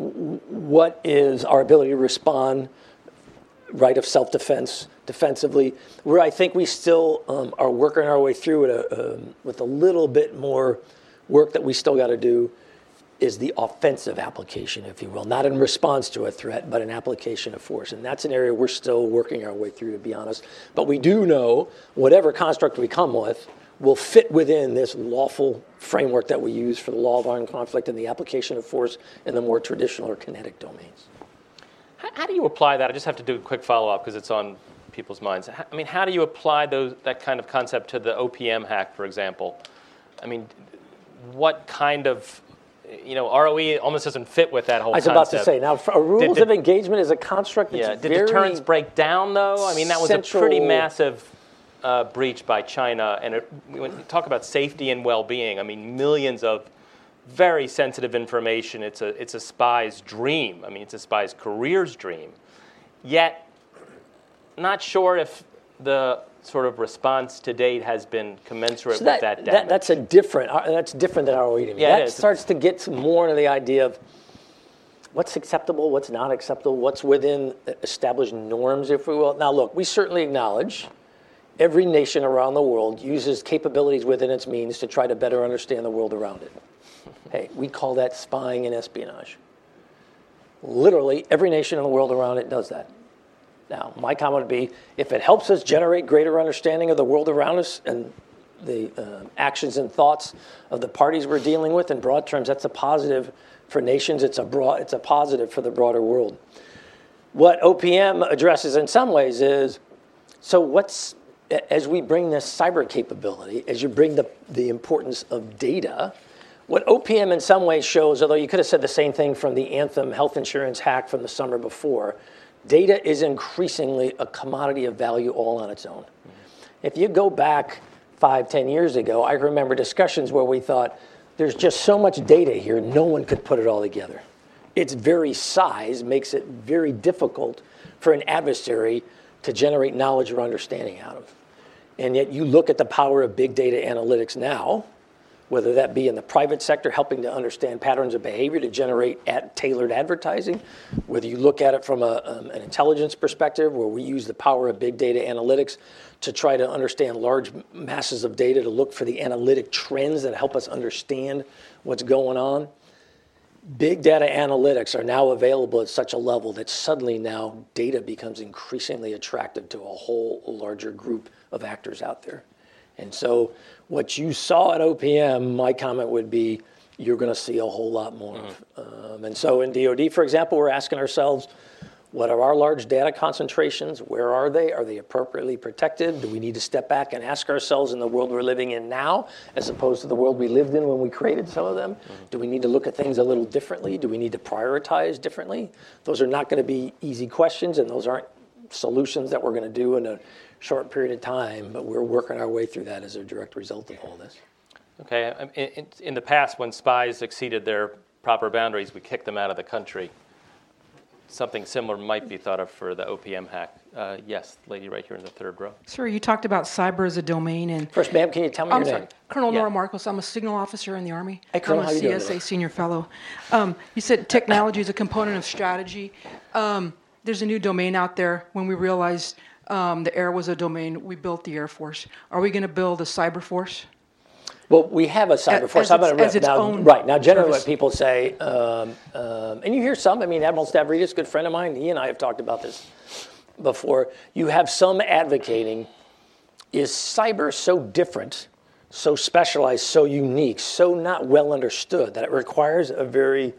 What is our ability to respond, right of self-defense, defensively, where I think we still um, are working our way through it uh, um, with a little bit more work that we still got to do is the offensive application, if you will, not in response to a threat, but an application of force. And that's an area we're still working our way through, to be honest. But we do know whatever construct we come with will fit within this lawful framework that we use for the law of armed conflict and the application of force in the more traditional or kinetic domains.
How, how do you apply that? I just have to do a quick follow-up because it's on people's minds. How, I mean, how do you apply those that kind of concept to the O P M hack, for example? I mean, what kind of, you know, R O E almost doesn't fit with that whole concept.
I was about to say, now, for, uh, rules
did,
of engagement is a construct that's
yeah, did
very
deterrence break down, though? I mean, that was
central,
a pretty massive Uh, breach by China, and it, when you talk about safety and well-being, I mean, millions of very sensitive information. It's a it's a spy's dream. I mean, it's a spy's career's dream. Yet, not sure if the sort of response to date has been commensurate
so that,
with that damage.
That, that's a different. Uh, that's different than R O E to me.
Yeah,
that
it is.
starts to get some more into the idea of what's acceptable, what's not acceptable, what's within established norms, if we will. Now, look, we certainly acknowledge every nation around the world uses capabilities within its means to try to better understand the world around it. Hey, we call that spying and espionage. Literally, every nation in the world around it does that. Now, my comment would be, if it helps us generate greater understanding of the world around us and the uh, actions and thoughts of the parties we're dealing with, in broad terms, that's a positive for nations. It's a broad, it's a positive for the broader world. What O P M addresses in some ways is, so what's, as we bring this cyber capability, as you bring the, the importance of data, what O P M in some ways shows, although you could have said the same thing from the Anthem health insurance hack from the summer before, data is increasingly a commodity of value all on its own. Mm-hmm. If you go back five, ten years ago, I remember discussions where we thought, there's just so much data here, no one could put it all together. Its very size makes it very difficult for an adversary to generate knowledge or understanding out of. And yet you look at the power of big data analytics now, whether that be in the private sector, helping to understand patterns of behavior to generate ad- tailored advertising, whether you look at it from a, um, an intelligence perspective, where we use the power of big data analytics to try to understand large masses of data to look for the analytic trends that help us understand what's going on. big data analytics are now available at such a level that suddenly now data becomes increasingly attractive to a whole larger group of actors out there. And so what you saw at O P M, my comment would be, you're going to see a whole lot more. Mm-hmm. um, and so in D O D, for example, we're asking ourselves, what are our large data concentrations? Where are they? Are they appropriately protected? Do we need to step back and ask ourselves in the world we're living in now, as opposed to the world we lived in when we created some of them? Mm-hmm. Do we need to look at things a little differently? Do we need to prioritize differently? Those are not going to be easy questions, and those aren't solutions that we're going to do in a short period of time, but we're working our way through that as a direct result of all this.
Okay, in, in the past, when spies exceeded their proper boundaries, we kicked them out of the country. Something similar might be thought of for the O P M hack. Uh, yes, lady right here in the third row.
Sir, you talked about cyber as a domain. And
First, ma'am, can you tell me
I'm
your
sorry,
name?
Colonel
Yeah.
Nora Marcos. I'm a signal officer in the Army.
Hey, Colonel,
I'm
how
a
you doing
C S A
today?
senior fellow. Um, you said technology is a component of strategy. Um, there's a new domain out there. When we realized um, the air was a domain, we built the Air Force. Are we going to build a cyber force?
Well, we have a cyber
As-
force.
as
I'm going
its-
to
as its
now,
own
right now. Generally,
service.
what people say, um, um, and you hear some. I mean, Admiral Stavridis, good friend of mine. He and I have talked about this before. You have some advocating: is cyber so different, so specialized, so unique, so not well understood that it requires a very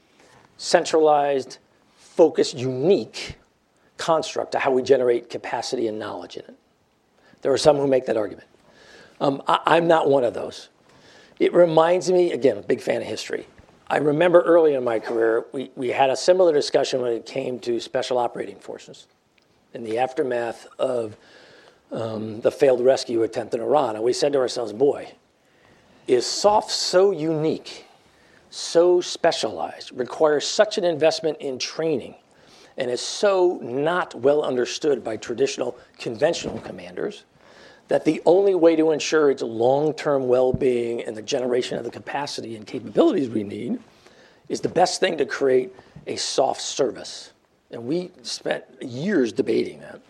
centralized, focused, unique construct to how we generate capacity and knowledge in it? There are some who make that argument. Um, I, I'm not one of those. It reminds me, again, a big fan of history. I remember early in my career, we, we had a similar discussion when it came to special operating forces in the aftermath of um, the failed rescue attempt in Iran. And we said to ourselves, boy, is SOF so unique, so specialized, requires such an investment in training, and is so not well understood by traditional conventional commanders, that the only way to ensure its long-term well-being and the generation of the capacity and capabilities we need is the best thing to create a soft service. And we spent years debating that.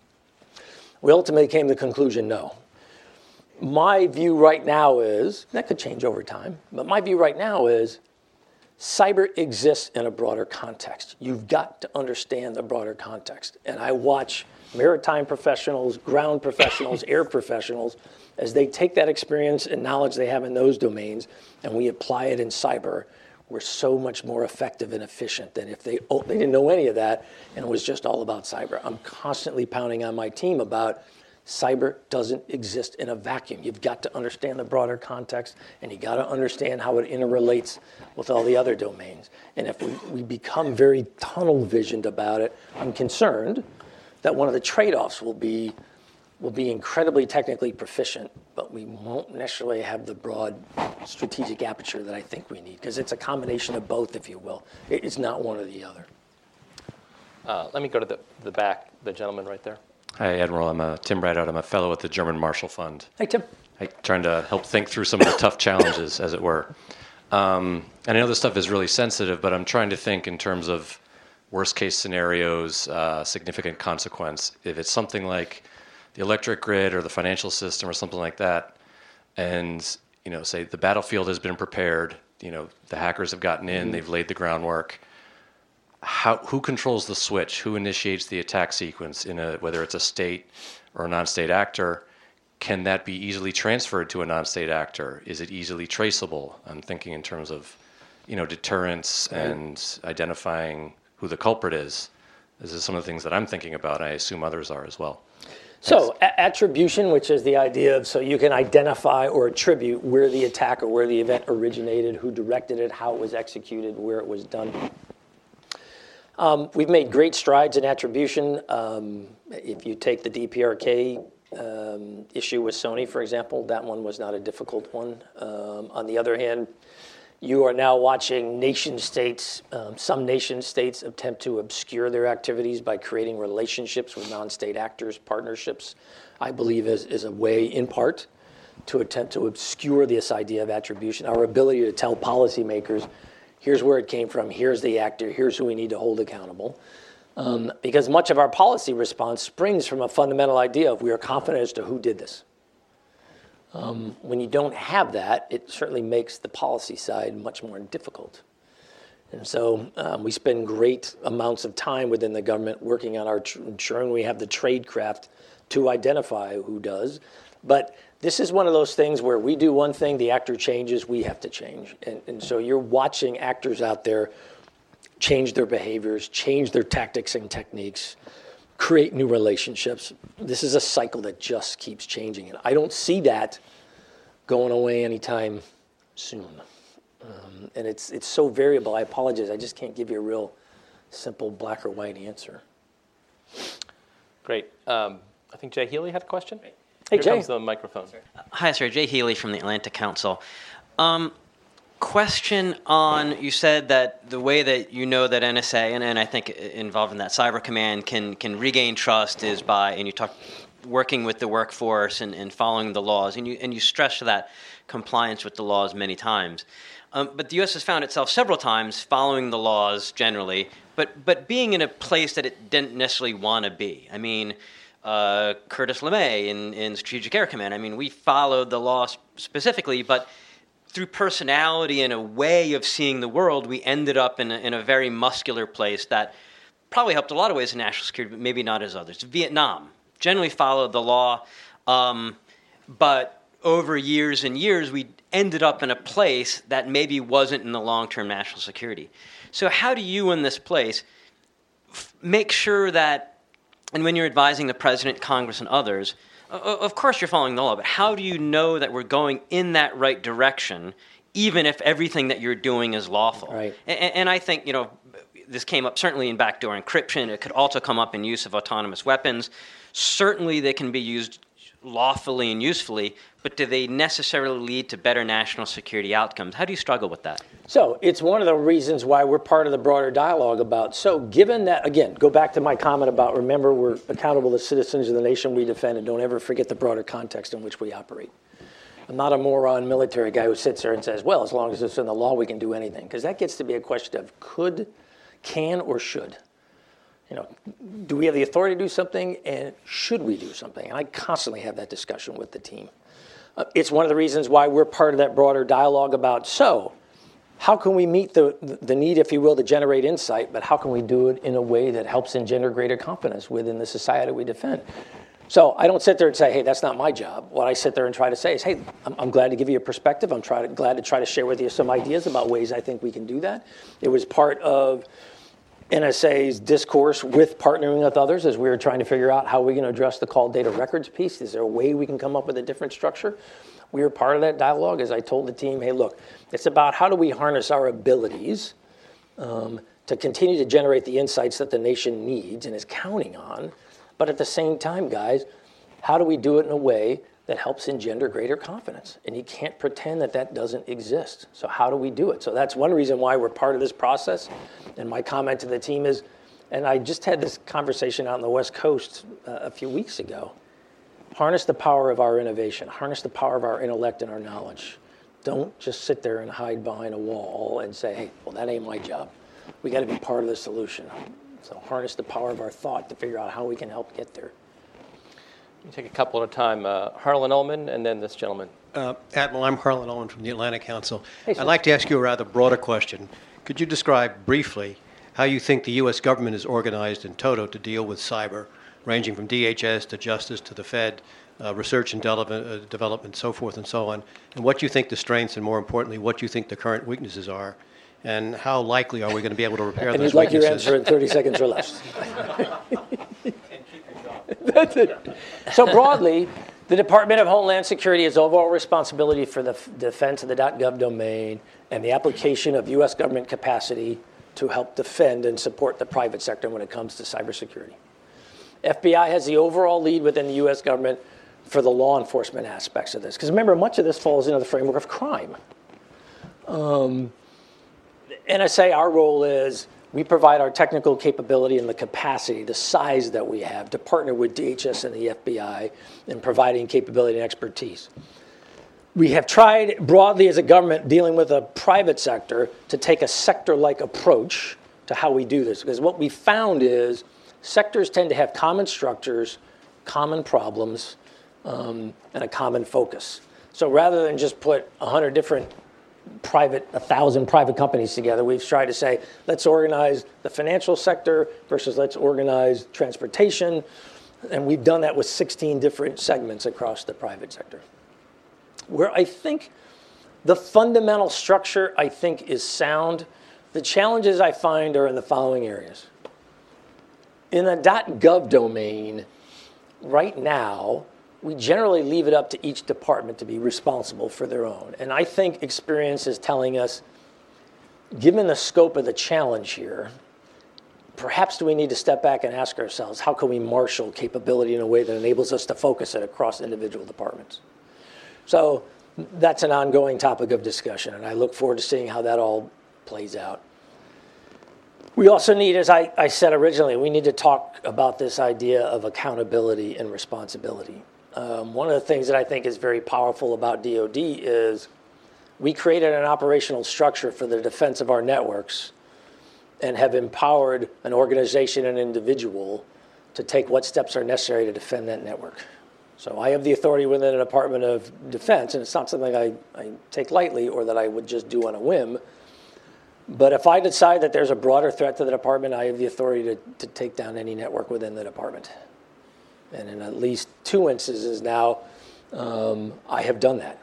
We ultimately came to the conclusion, no. My view right now is, that could change over time, but my view right now is cyber exists in a broader context. You've got to understand the broader context. And I watch maritime professionals, ground professionals, air professionals, as they take that experience and knowledge they have in those domains and we apply it in cyber, we're so much more effective and efficient than if they, oh, they didn't know any of that and it was just all about cyber. I'm constantly pounding on my team about cyber doesn't exist in a vacuum. You've got to understand the broader context, and you got to understand how it interrelates with all the other domains. And if we, we become very tunnel visioned about it, I'm concerned that one of the trade-offs will be will be incredibly technically proficient, but we won't necessarily have the broad strategic aperture that I think we need, because it's a combination of both, if you will. It's not one or the other.
Uh, let me go to the, the back, the gentleman right there.
Hi, Admiral. I'm uh, Tim Rideout. I'm a fellow at the German Marshall Fund.
Hey, Tim.
I, trying to help think through some of the tough challenges, as it were. Um, and I know this stuff is really sensitive, but I'm trying to think in terms of worst-case scenarios, uh, significant consequence. If it's something like the electric grid or the financial system or something like that, and you know, say the battlefield has been prepared, you know, the hackers have gotten in, mm-hmm. they've laid the groundwork. How, who controls the switch? Who initiates the attack sequence in a, whether it's a state or a non-state actor? Can that be easily transferred to a non-state actor? Is it easily traceable? I'm thinking in terms of, you know, deterrence right. and identifying who the culprit is. This is some of the things that I'm thinking about. I assume others are as well.
So a- attribution, which is the idea of so you can identify or attribute where the attack or where the event originated, who directed it, how it was executed, where it was done. Um, we've made great strides in attribution. Um, if you take the D P R K um, issue with Sony, for example, that one was not a difficult one. Um, on the other hand, you are now watching nation states, um, some nation states attempt to obscure their activities by creating relationships with non-state actors, partnerships, I believe is, is a way, in part, to attempt to obscure this idea of attribution, our ability to tell policymakers, here's where it came from, here's the actor, here's who we need to hold accountable. Um, because much of our policy response springs from a fundamental idea of we are confident as to who did this. Um, when you don't have that, it certainly makes the policy side much more difficult. And so um, we spend great amounts of time within the government working on our tr- ensuring we have the tradecraft to identify who does. But this is one of those things where we do one thing, the actor changes, we have to change. And, and so you're watching actors out there change their behaviors, change their tactics and techniques, create new relationships. This is a cycle that just keeps changing. And I don't see that going away anytime soon. Um, and it's it's so variable. I apologize. I just can't give you a real simple black or white answer.
Great. Um, I think Jay Healy had a question.
Hey,
Here
Jay.
comes the microphone.
Hi, sir. Jay Healy from the Atlantic Council. Um, question on, you said that the way that you know that N S A, and, and I think involved in that Cyber Command, can can regain trust is by, and you talked working with the workforce and, and following the laws, and you and you stressed that compliance with the laws many times. Um, but the U S has found itself several times following the laws generally, but but being in a place that it didn't necessarily want to be. I mean, uh, Curtis LeMay in, in Strategic Air Command, I mean, we followed the law specifically, but through personality and a way of seeing the world, we ended up in a, in a very muscular place that probably helped a lot of ways in national security, but maybe not as others. Vietnam generally followed the law, um, but over years and years, we ended up in a place that maybe wasn't in the long-term national security. So how do you in this place f- make sure that, and when you're advising the president, Congress, and others, uh, of course you're following the law, but how do you know that we're going in that right direction, even if everything that you're doing is lawful?
Right.
And, and I think, you know, this came up certainly in backdoor encryption. It could also come up in use of autonomous weapons. Certainly they can be used lawfully and usefully, but do they necessarily lead to better national security outcomes? How do you struggle with that?
So it's one of the reasons why we're part of the broader dialogue about, so given that, again, go back to my comment about, remember, we're accountable to citizens of the nation we defend, and don't ever forget the broader context in which we operate. I'm not a moron military guy who sits there and says, well, as long as it's in the law, we can do anything. Because that gets to be a question of could, can, or should. You know, do we have the authority to do something, and should we do something? And I constantly have that discussion with the team. Uh, it's one of the reasons why we're part of that broader dialogue about, so how can we meet the, the need, if you will, to generate insight, but how can we do it in a way that helps engender greater confidence within the society we defend? So I don't sit there and say, hey, that's not my job. What I sit there and try to say is, hey, I'm, I'm glad to give you a perspective. I'm try to, glad to try to share with you some ideas about ways I think we can do that. It was part of N S A's discourse with partnering with others as we were trying to figure out how we're going to address the call data records piece. Is there a way we can come up with a different structure? We were part of that dialogue as I told the team, hey, look, it's about how do we harness our abilities um, to continue to generate the insights that the nation needs and is counting on. But at the same time, guys, how do we do it in a way that helps engender greater confidence? And you can't pretend that that doesn't exist. So how do we do it? So that's one reason why we're part of this process. And my comment to the team is, and I just had this conversation out on the West Coast uh, a few weeks ago, harness the power of our innovation, harness the power of our intellect and our knowledge. Don't just sit there and hide behind a wall and say, hey, well, that ain't my job. We got to be part of the solution. So harness the power of our thought to figure out how we can help get there.
We'll take a couple at a time. Uh, Harlan Ullman, and then this gentleman.
Uh, Admiral, I'm Harlan Ullman from the Atlantic Council.
Hey, sir.
I'd like to ask you a rather broader question. Could you describe briefly how you think the U S government is organized in toto to deal with cyber, ranging from D H S to Justice to the Fed, uh, research and development, uh, development, so forth and so on, and what you think the strengths and, more importantly, what you think the current weaknesses are, and how likely are we going to be able to repair
And
those
you'd like your
weaknesses?
answer in thirty seconds or less. That's it. So broadly, the Department of Homeland Security has overall responsibility for the f- defense of the .gov domain and the application of U S government capacity to help defend and support the private sector when it comes to cybersecurity. F B I has the overall lead within the U S government for the law enforcement aspects of this. Because remember, much of this falls into the framework of crime. Um, N S A, our role is we provide our technical capability and the capacity, the size that we have to partner with D H S and the F B I in providing capability and expertise. We have tried broadly as a government dealing with a private sector to take a sector-like approach to how we do this. Because what we found is sectors tend to have common structures, common problems, um, and a common focus. So rather than just put one hundred different private, a thousand private companies together. We've tried to say, let's organize the financial sector versus let's organize transportation. And we've done that with sixteen different segments across the private sector. Where I think the fundamental structure, I think, is sound. The challenges I find are in the following areas. In the .gov domain, right now, we generally leave it up to each department to be responsible for their own. And I think experience is telling us, given the scope of the challenge here, perhaps do we need to step back and ask ourselves, how can we marshal capability in a way that enables us to focus it across individual departments? So that's an ongoing topic of discussion, and I look forward to seeing how that all plays out. We also need, as I, I said originally, we need to talk about this idea of accountability and responsibility. Um, one of the things that I think is very powerful about D O D is we created an operational structure for the defense of our networks and have empowered an organization and individual to take what steps are necessary to defend that network. So I have the authority within the Department of Defense, and it's not something I, I take lightly or that I would just do on a whim. But if I decide that there's a broader threat to the department, I have the authority to, to take down any network within the department. And in at least two instances now, um, I have done that.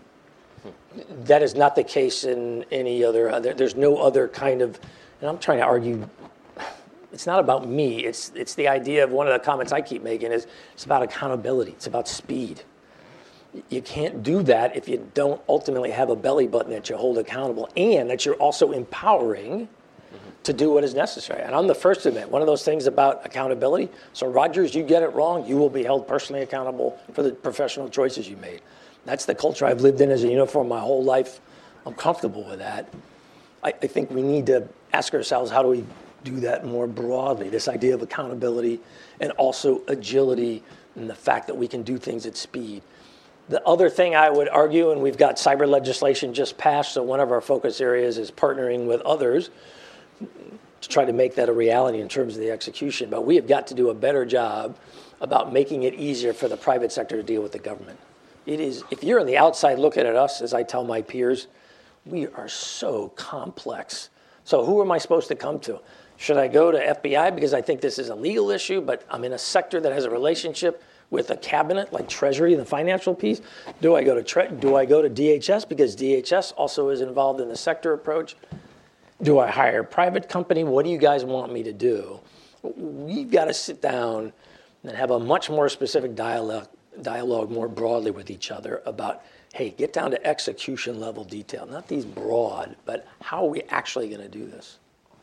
That is not the case in any other, other, there's no other kind of, and I'm trying to argue, it's not about me, it's, it's the idea of one of the comments I keep making is it's about accountability, it's about speed. You can't do that if you don't ultimately have a belly button that you hold accountable and that you're also empowering mm-hmm. to do what is necessary. And I'm the first to admit, one of those things about accountability, so Rogers, you get it wrong, you will be held personally accountable for the professional choices you made. That's the culture I've lived in as a uniform my whole life. I'm comfortable with that. I, I think we need to ask ourselves, how do we do that more broadly? This idea of accountability and also agility and the fact that we can do things at speed. The other thing I would argue, and we've got cyber legislation just passed, so one of our focus areas is partnering with others to try to make that a reality in terms of the execution. But we have got to do a better job about making it easier for the private sector to deal with the government. It is, if you're on the outside looking at us, as I tell my peers, we are so complex. So who am I supposed to come to? Should I go to F B I because I think this is a legal issue, but I'm in a sector that has a relationship with a cabinet like Treasury, the financial piece? Do I go to Tre- do I go to D H S because D H S also is involved in the sector approach? Do I hire a private company? What do you guys want me to do? We've got to sit down and have a much more specific dialogue, dialogue more broadly with each other about, hey, get down to execution level detail, not these broad, but how are we actually going to do this?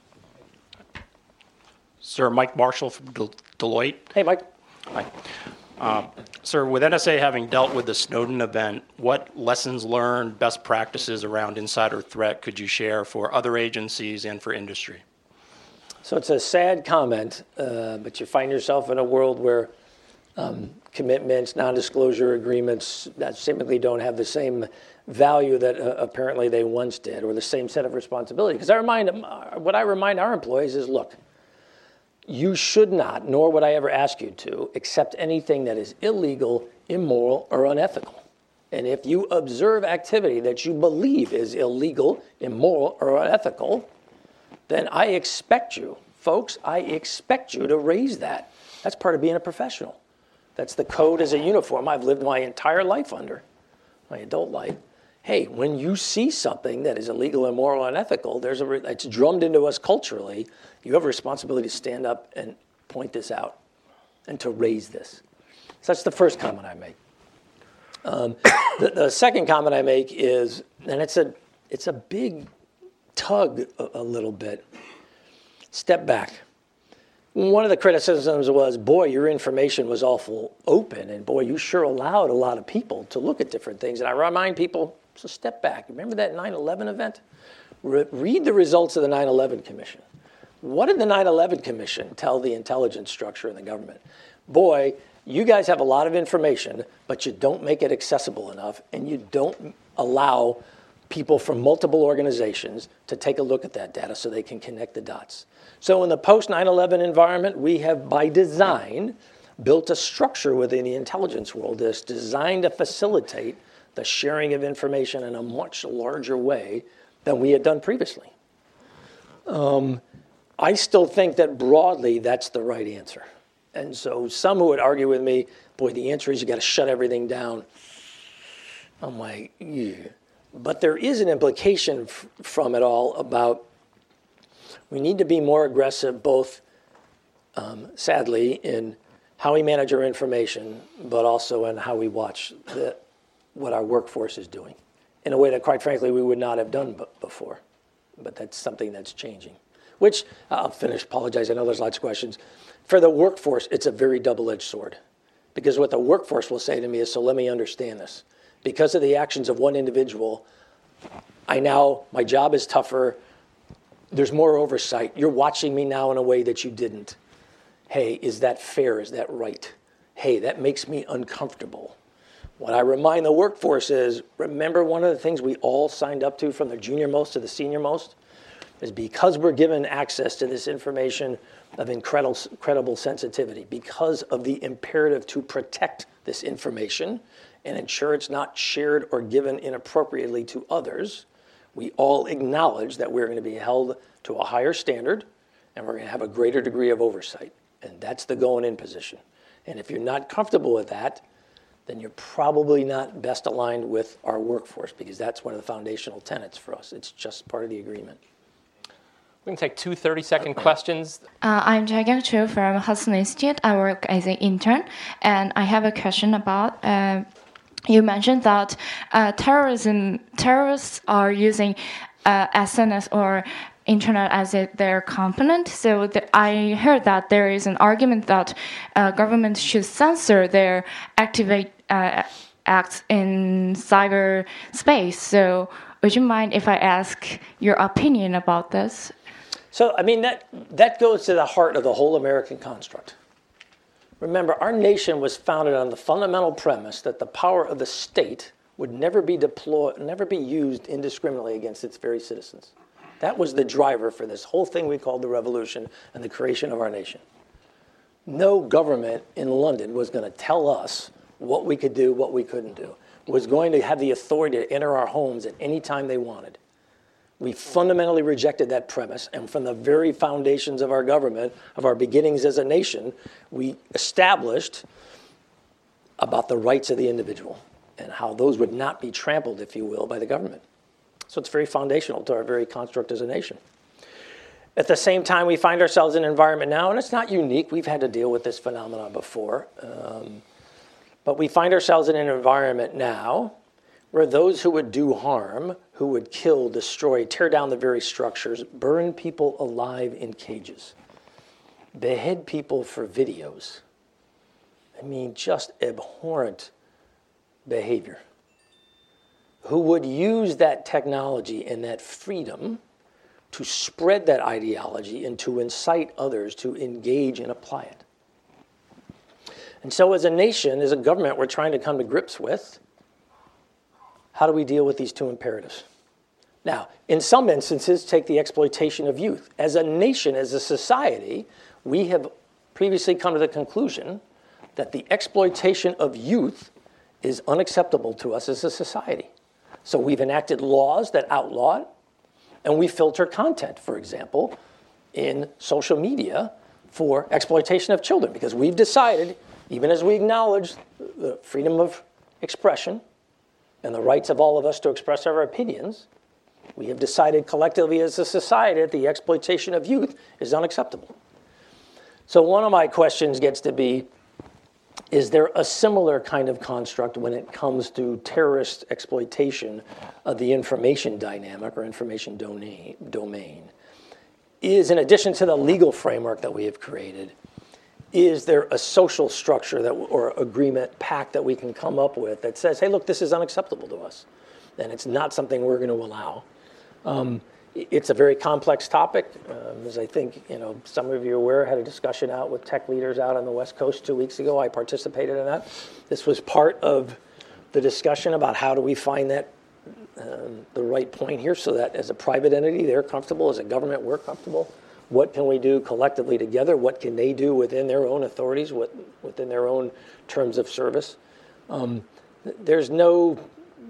Sir, Mike Marshall from Del- Deloitte.
Hey, Mike.
Hi. Um, sir, with N S A having dealt with the Snowden event, what lessons learned, best practices around insider threat could you share for other agencies and for industry?
So it's a sad comment, uh, but you find yourself in a world where um, commitments, non-disclosure agreements that simply don't have the same value that uh, apparently they once did, or the same set of responsibility. Because I remind them, what I remind our employees is, look, you should not, nor would I ever ask you to, accept anything that is illegal, immoral, or unethical. And if you observe activity that you believe is illegal, immoral, or unethical, then I expect you, folks, I expect you to raise that. That's part of being a professional. That's the code as a uniform I've lived my entire life under, my adult life. Hey, when you see something that is illegal, immoral, unethical, there's a, it's drummed into us culturally. You have a responsibility to stand up and point this out and to raise this. So that's the first comment I make. Um, the, the second comment I make is, and it's a, it's a big tug a, a little bit, step back. One of the criticisms was, boy, your information was awful open, and boy, you sure allowed a lot of people to look at different things. And I remind people, so step back. Remember that nine eleven event? Re- read the results of the nine eleven Commission. What did the nine eleven Commission tell the intelligence structure in the government? Boy, you guys have a lot of information, but you don't make it accessible enough, and you don't allow people from multiple organizations to take a look at that data so they can connect the dots. So in the post nine eleven environment, we have, by design, built a structure within the intelligence world that's designed to facilitate the sharing of information in a much larger way than we had done previously. Um, I still think that broadly that's the right answer. And so some who would argue with me, boy, the answer is you got to shut everything down. I'm like, yeah. But there is an implication f- from it all about we need to be more aggressive, both, um, sadly, in how we manage our information, but also in how we watch the, what our workforce is doing in a way that, quite frankly, we would not have done b- before. But that's something that's changing, which I'll finish, apologize, I know there's lots of questions. For the workforce, it's a very double-edged sword, because what the workforce will say to me is, so let me understand this. Because of the actions of one individual, I now, my job is tougher, there's more oversight, you're watching me now in a way that you didn't. Hey, is that fair, is that right? Hey, that makes me uncomfortable. What I remind the workforce is, remember one of the things we all signed up to from the junior most to the senior most? Is because we're given access to this information of incredible, incredible sensitivity, because of the imperative to protect this information and ensure it's not shared or given inappropriately to others, we all acknowledge that we're going to be held to a higher standard and we're going to have a greater degree of oversight. And that's the going in position. And if you're not comfortable with that, then you're probably not best aligned with our workforce, because that's one of the foundational tenets for us. It's just part of the agreement.
We can take two thirty-second questions.
Uh, I'm Jagang Chu from Hudson Institute. I work as an intern, and I have a question about, uh, you mentioned that uh, terrorism terrorists are using uh, S N S or internet as a, their component. So the, I heard that there is an argument that uh, government should censor their activate uh, acts in cyberspace. So would you mind if I ask your opinion about this?
So, I mean, that, that goes to the heart of the whole American construct. Remember, our nation was founded on the fundamental premise that the power of the state would never be deployed, never be used indiscriminately against its very citizens. That was the driver for this whole thing we called the revolution and the creation of our nation. No government in London was going to tell us what we could do, what we couldn't do, was going to have the authority to enter our homes at any time they wanted. We fundamentally rejected that premise, and from the very foundations of our government, of our beginnings as a nation, we established about the rights of the individual and how those would not be trampled, if you will, by the government. So it's very foundational to our very construct as a nation. At the same time, we find ourselves in an environment now, and it's not unique. We've had to deal with this phenomenon before. Um, but we find ourselves in an environment now where those who would do harm, who would kill, destroy, tear down the very structures, burn people alive in cages, behead people for videos. I mean, just abhorrent behavior. Who would use that technology and that freedom to spread that ideology and to incite others to engage and apply it. And so as a nation, as a government, we're trying to come to grips with, how do we deal with these two imperatives? Now, in some instances, take the exploitation of youth. As a nation, as a society, we have previously come to the conclusion that the exploitation of youth is unacceptable to us as a society. So we've enacted laws that outlaw it, and we filter content, for example, in social media for exploitation of children, because we've decided, even as we acknowledge the freedom of expression and the rights of all of us to express our opinions, we have decided collectively as a society that the exploitation of youth is unacceptable. So one of my questions gets to be, is there a similar kind of construct when it comes to terrorist exploitation of the information dynamic or information domain? domain? Is, in addition to the legal framework that we have created, is there a social structure that, or agreement, pact that we can come up with that says, hey, look, this is unacceptable to us, and it's not something we're going to allow? Um, It's a very complex topic. Um, as I think you know, some of you are aware, I had a discussion out with tech leaders out on the West Coast two weeks ago. I participated in that. This was part of the discussion about how do we find that um, the right point here so that as a private entity, they're comfortable, as a government, we're comfortable. What can we do collectively together? What can they do within their own authorities, what, within their own terms of service? Um, there's no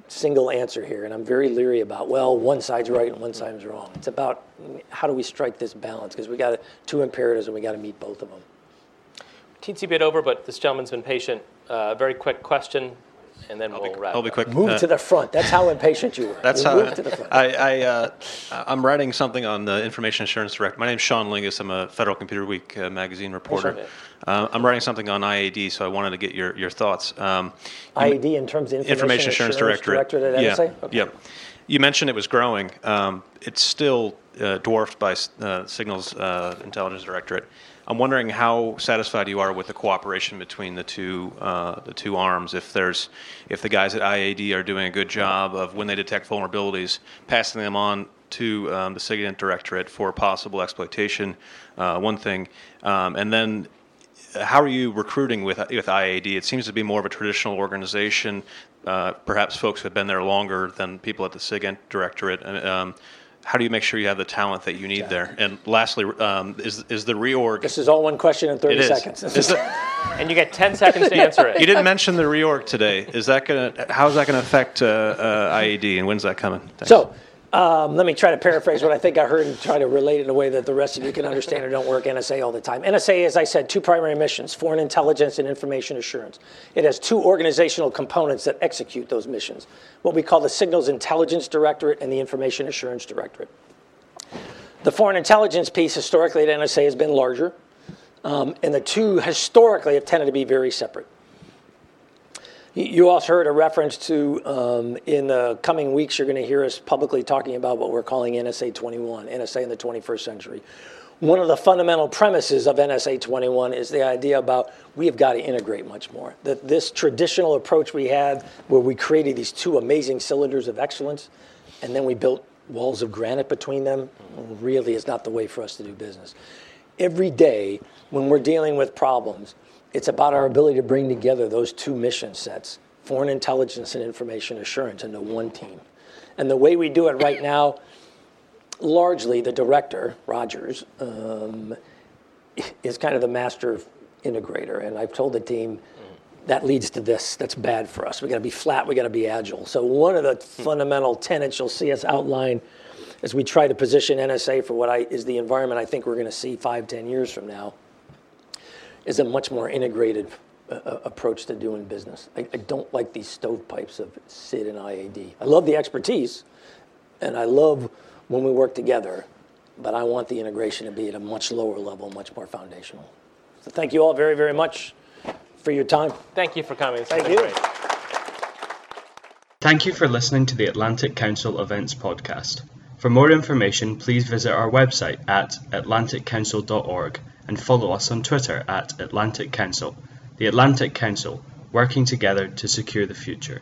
single answer here, and I'm very leery about, well, one side's right and one side's wrong. It's about how do we strike this balance, because we got two imperatives and we got to meet both of them.
Teensy bit over, but this gentleman's been patient. Uh, very quick question, and then
I'll
we'll
be,
wrap
I'll be
up.
quick.
Move
Uh,
to the front. That's how impatient you were.
That's
You
how
move to the front.
I, I uh, I'm writing something on the Information Assurance Director. My name's Sean Lingus. I'm a Federal Computer Week uh, magazine reporter.
Sean.
Uh, I'm writing something on I A D, so I wanted to get your your thoughts. Um,
I A D in terms of Information,
Information Assurance, Directorate.
Directorate at
yeah.
N S A? Okay.
Yep. You mentioned it was growing. Um, it's still uh, dwarfed by uh, Signals uh, Intelligence Directorate. I'm wondering how satisfied you are with the cooperation between the two uh, the two arms. If there's if the guys at I A D are doing a good job of, when they detect vulnerabilities, passing them on to um, the SIGINT Directorate for possible exploitation. Uh, one thing, um, and then how are you recruiting with with I A D? It seems to be more of a traditional organization. Uh, perhaps folks who have been there longer than people at the SIGINT Directorate. And, um, how do you make sure you have the talent that you need there? And lastly, um, is is the reorg?
This is all one question in thirty
It is.
seconds.
Is the,
And you get ten seconds to answer it.
you didn't mention the reorg today. Is that gonna? How is that going to affect uh, uh, I A D, and when's that coming? Thanks.
So um, let me try to paraphrase what I think I heard and try to relate it in a way that the rest of you can understand or don't work N S A all the time. N S A, as I said, two primary missions, foreign intelligence and information assurance. It has two organizational components that execute those missions, what we call the Signals Intelligence Directorate and the Information Assurance Directorate. The foreign intelligence piece historically at N S A has been larger, um, and the two historically have tended to be very separate. You also heard a reference to, um, in the coming weeks, you're going to hear us publicly talking about what we're calling N S A twenty-one, N S A in the twenty-first century. One of the fundamental premises of N S A twenty-one is the idea about we have got to integrate much more. That this traditional approach we had, where we created these two amazing cylinders of excellence, and then we built walls of granite between them, really is not the way for us to do business. Every day, when we're dealing with problems, it's about our ability to bring together those two mission sets, foreign intelligence and information assurance, into one team. And the way we do it right now, largely the director, Rogers, um, is kind of the master integrator. And I've told the team that leads to this. That's bad for us. We got to be flat. We got to be agile. So one of the fundamental tenets you'll see us outline as we try to position N S A for what I, is the environment I think we're going to see five, ten years from now, is a much more integrated uh, approach to doing business. I, I don't like these stovepipes of S I D and I A D. I love the expertise, and I love when we work together, but I want the integration to be at a much lower level, much more foundational. So thank you all very, very much for your time.
Thank you for coming. It's
Thank
been
you.
great.
Thank you for listening to the Atlantic Council Events Podcast. For more information, please visit our website at atlantic council dot org and follow us on Twitter at Atlantic Council. The Atlantic Council, working together to secure the future.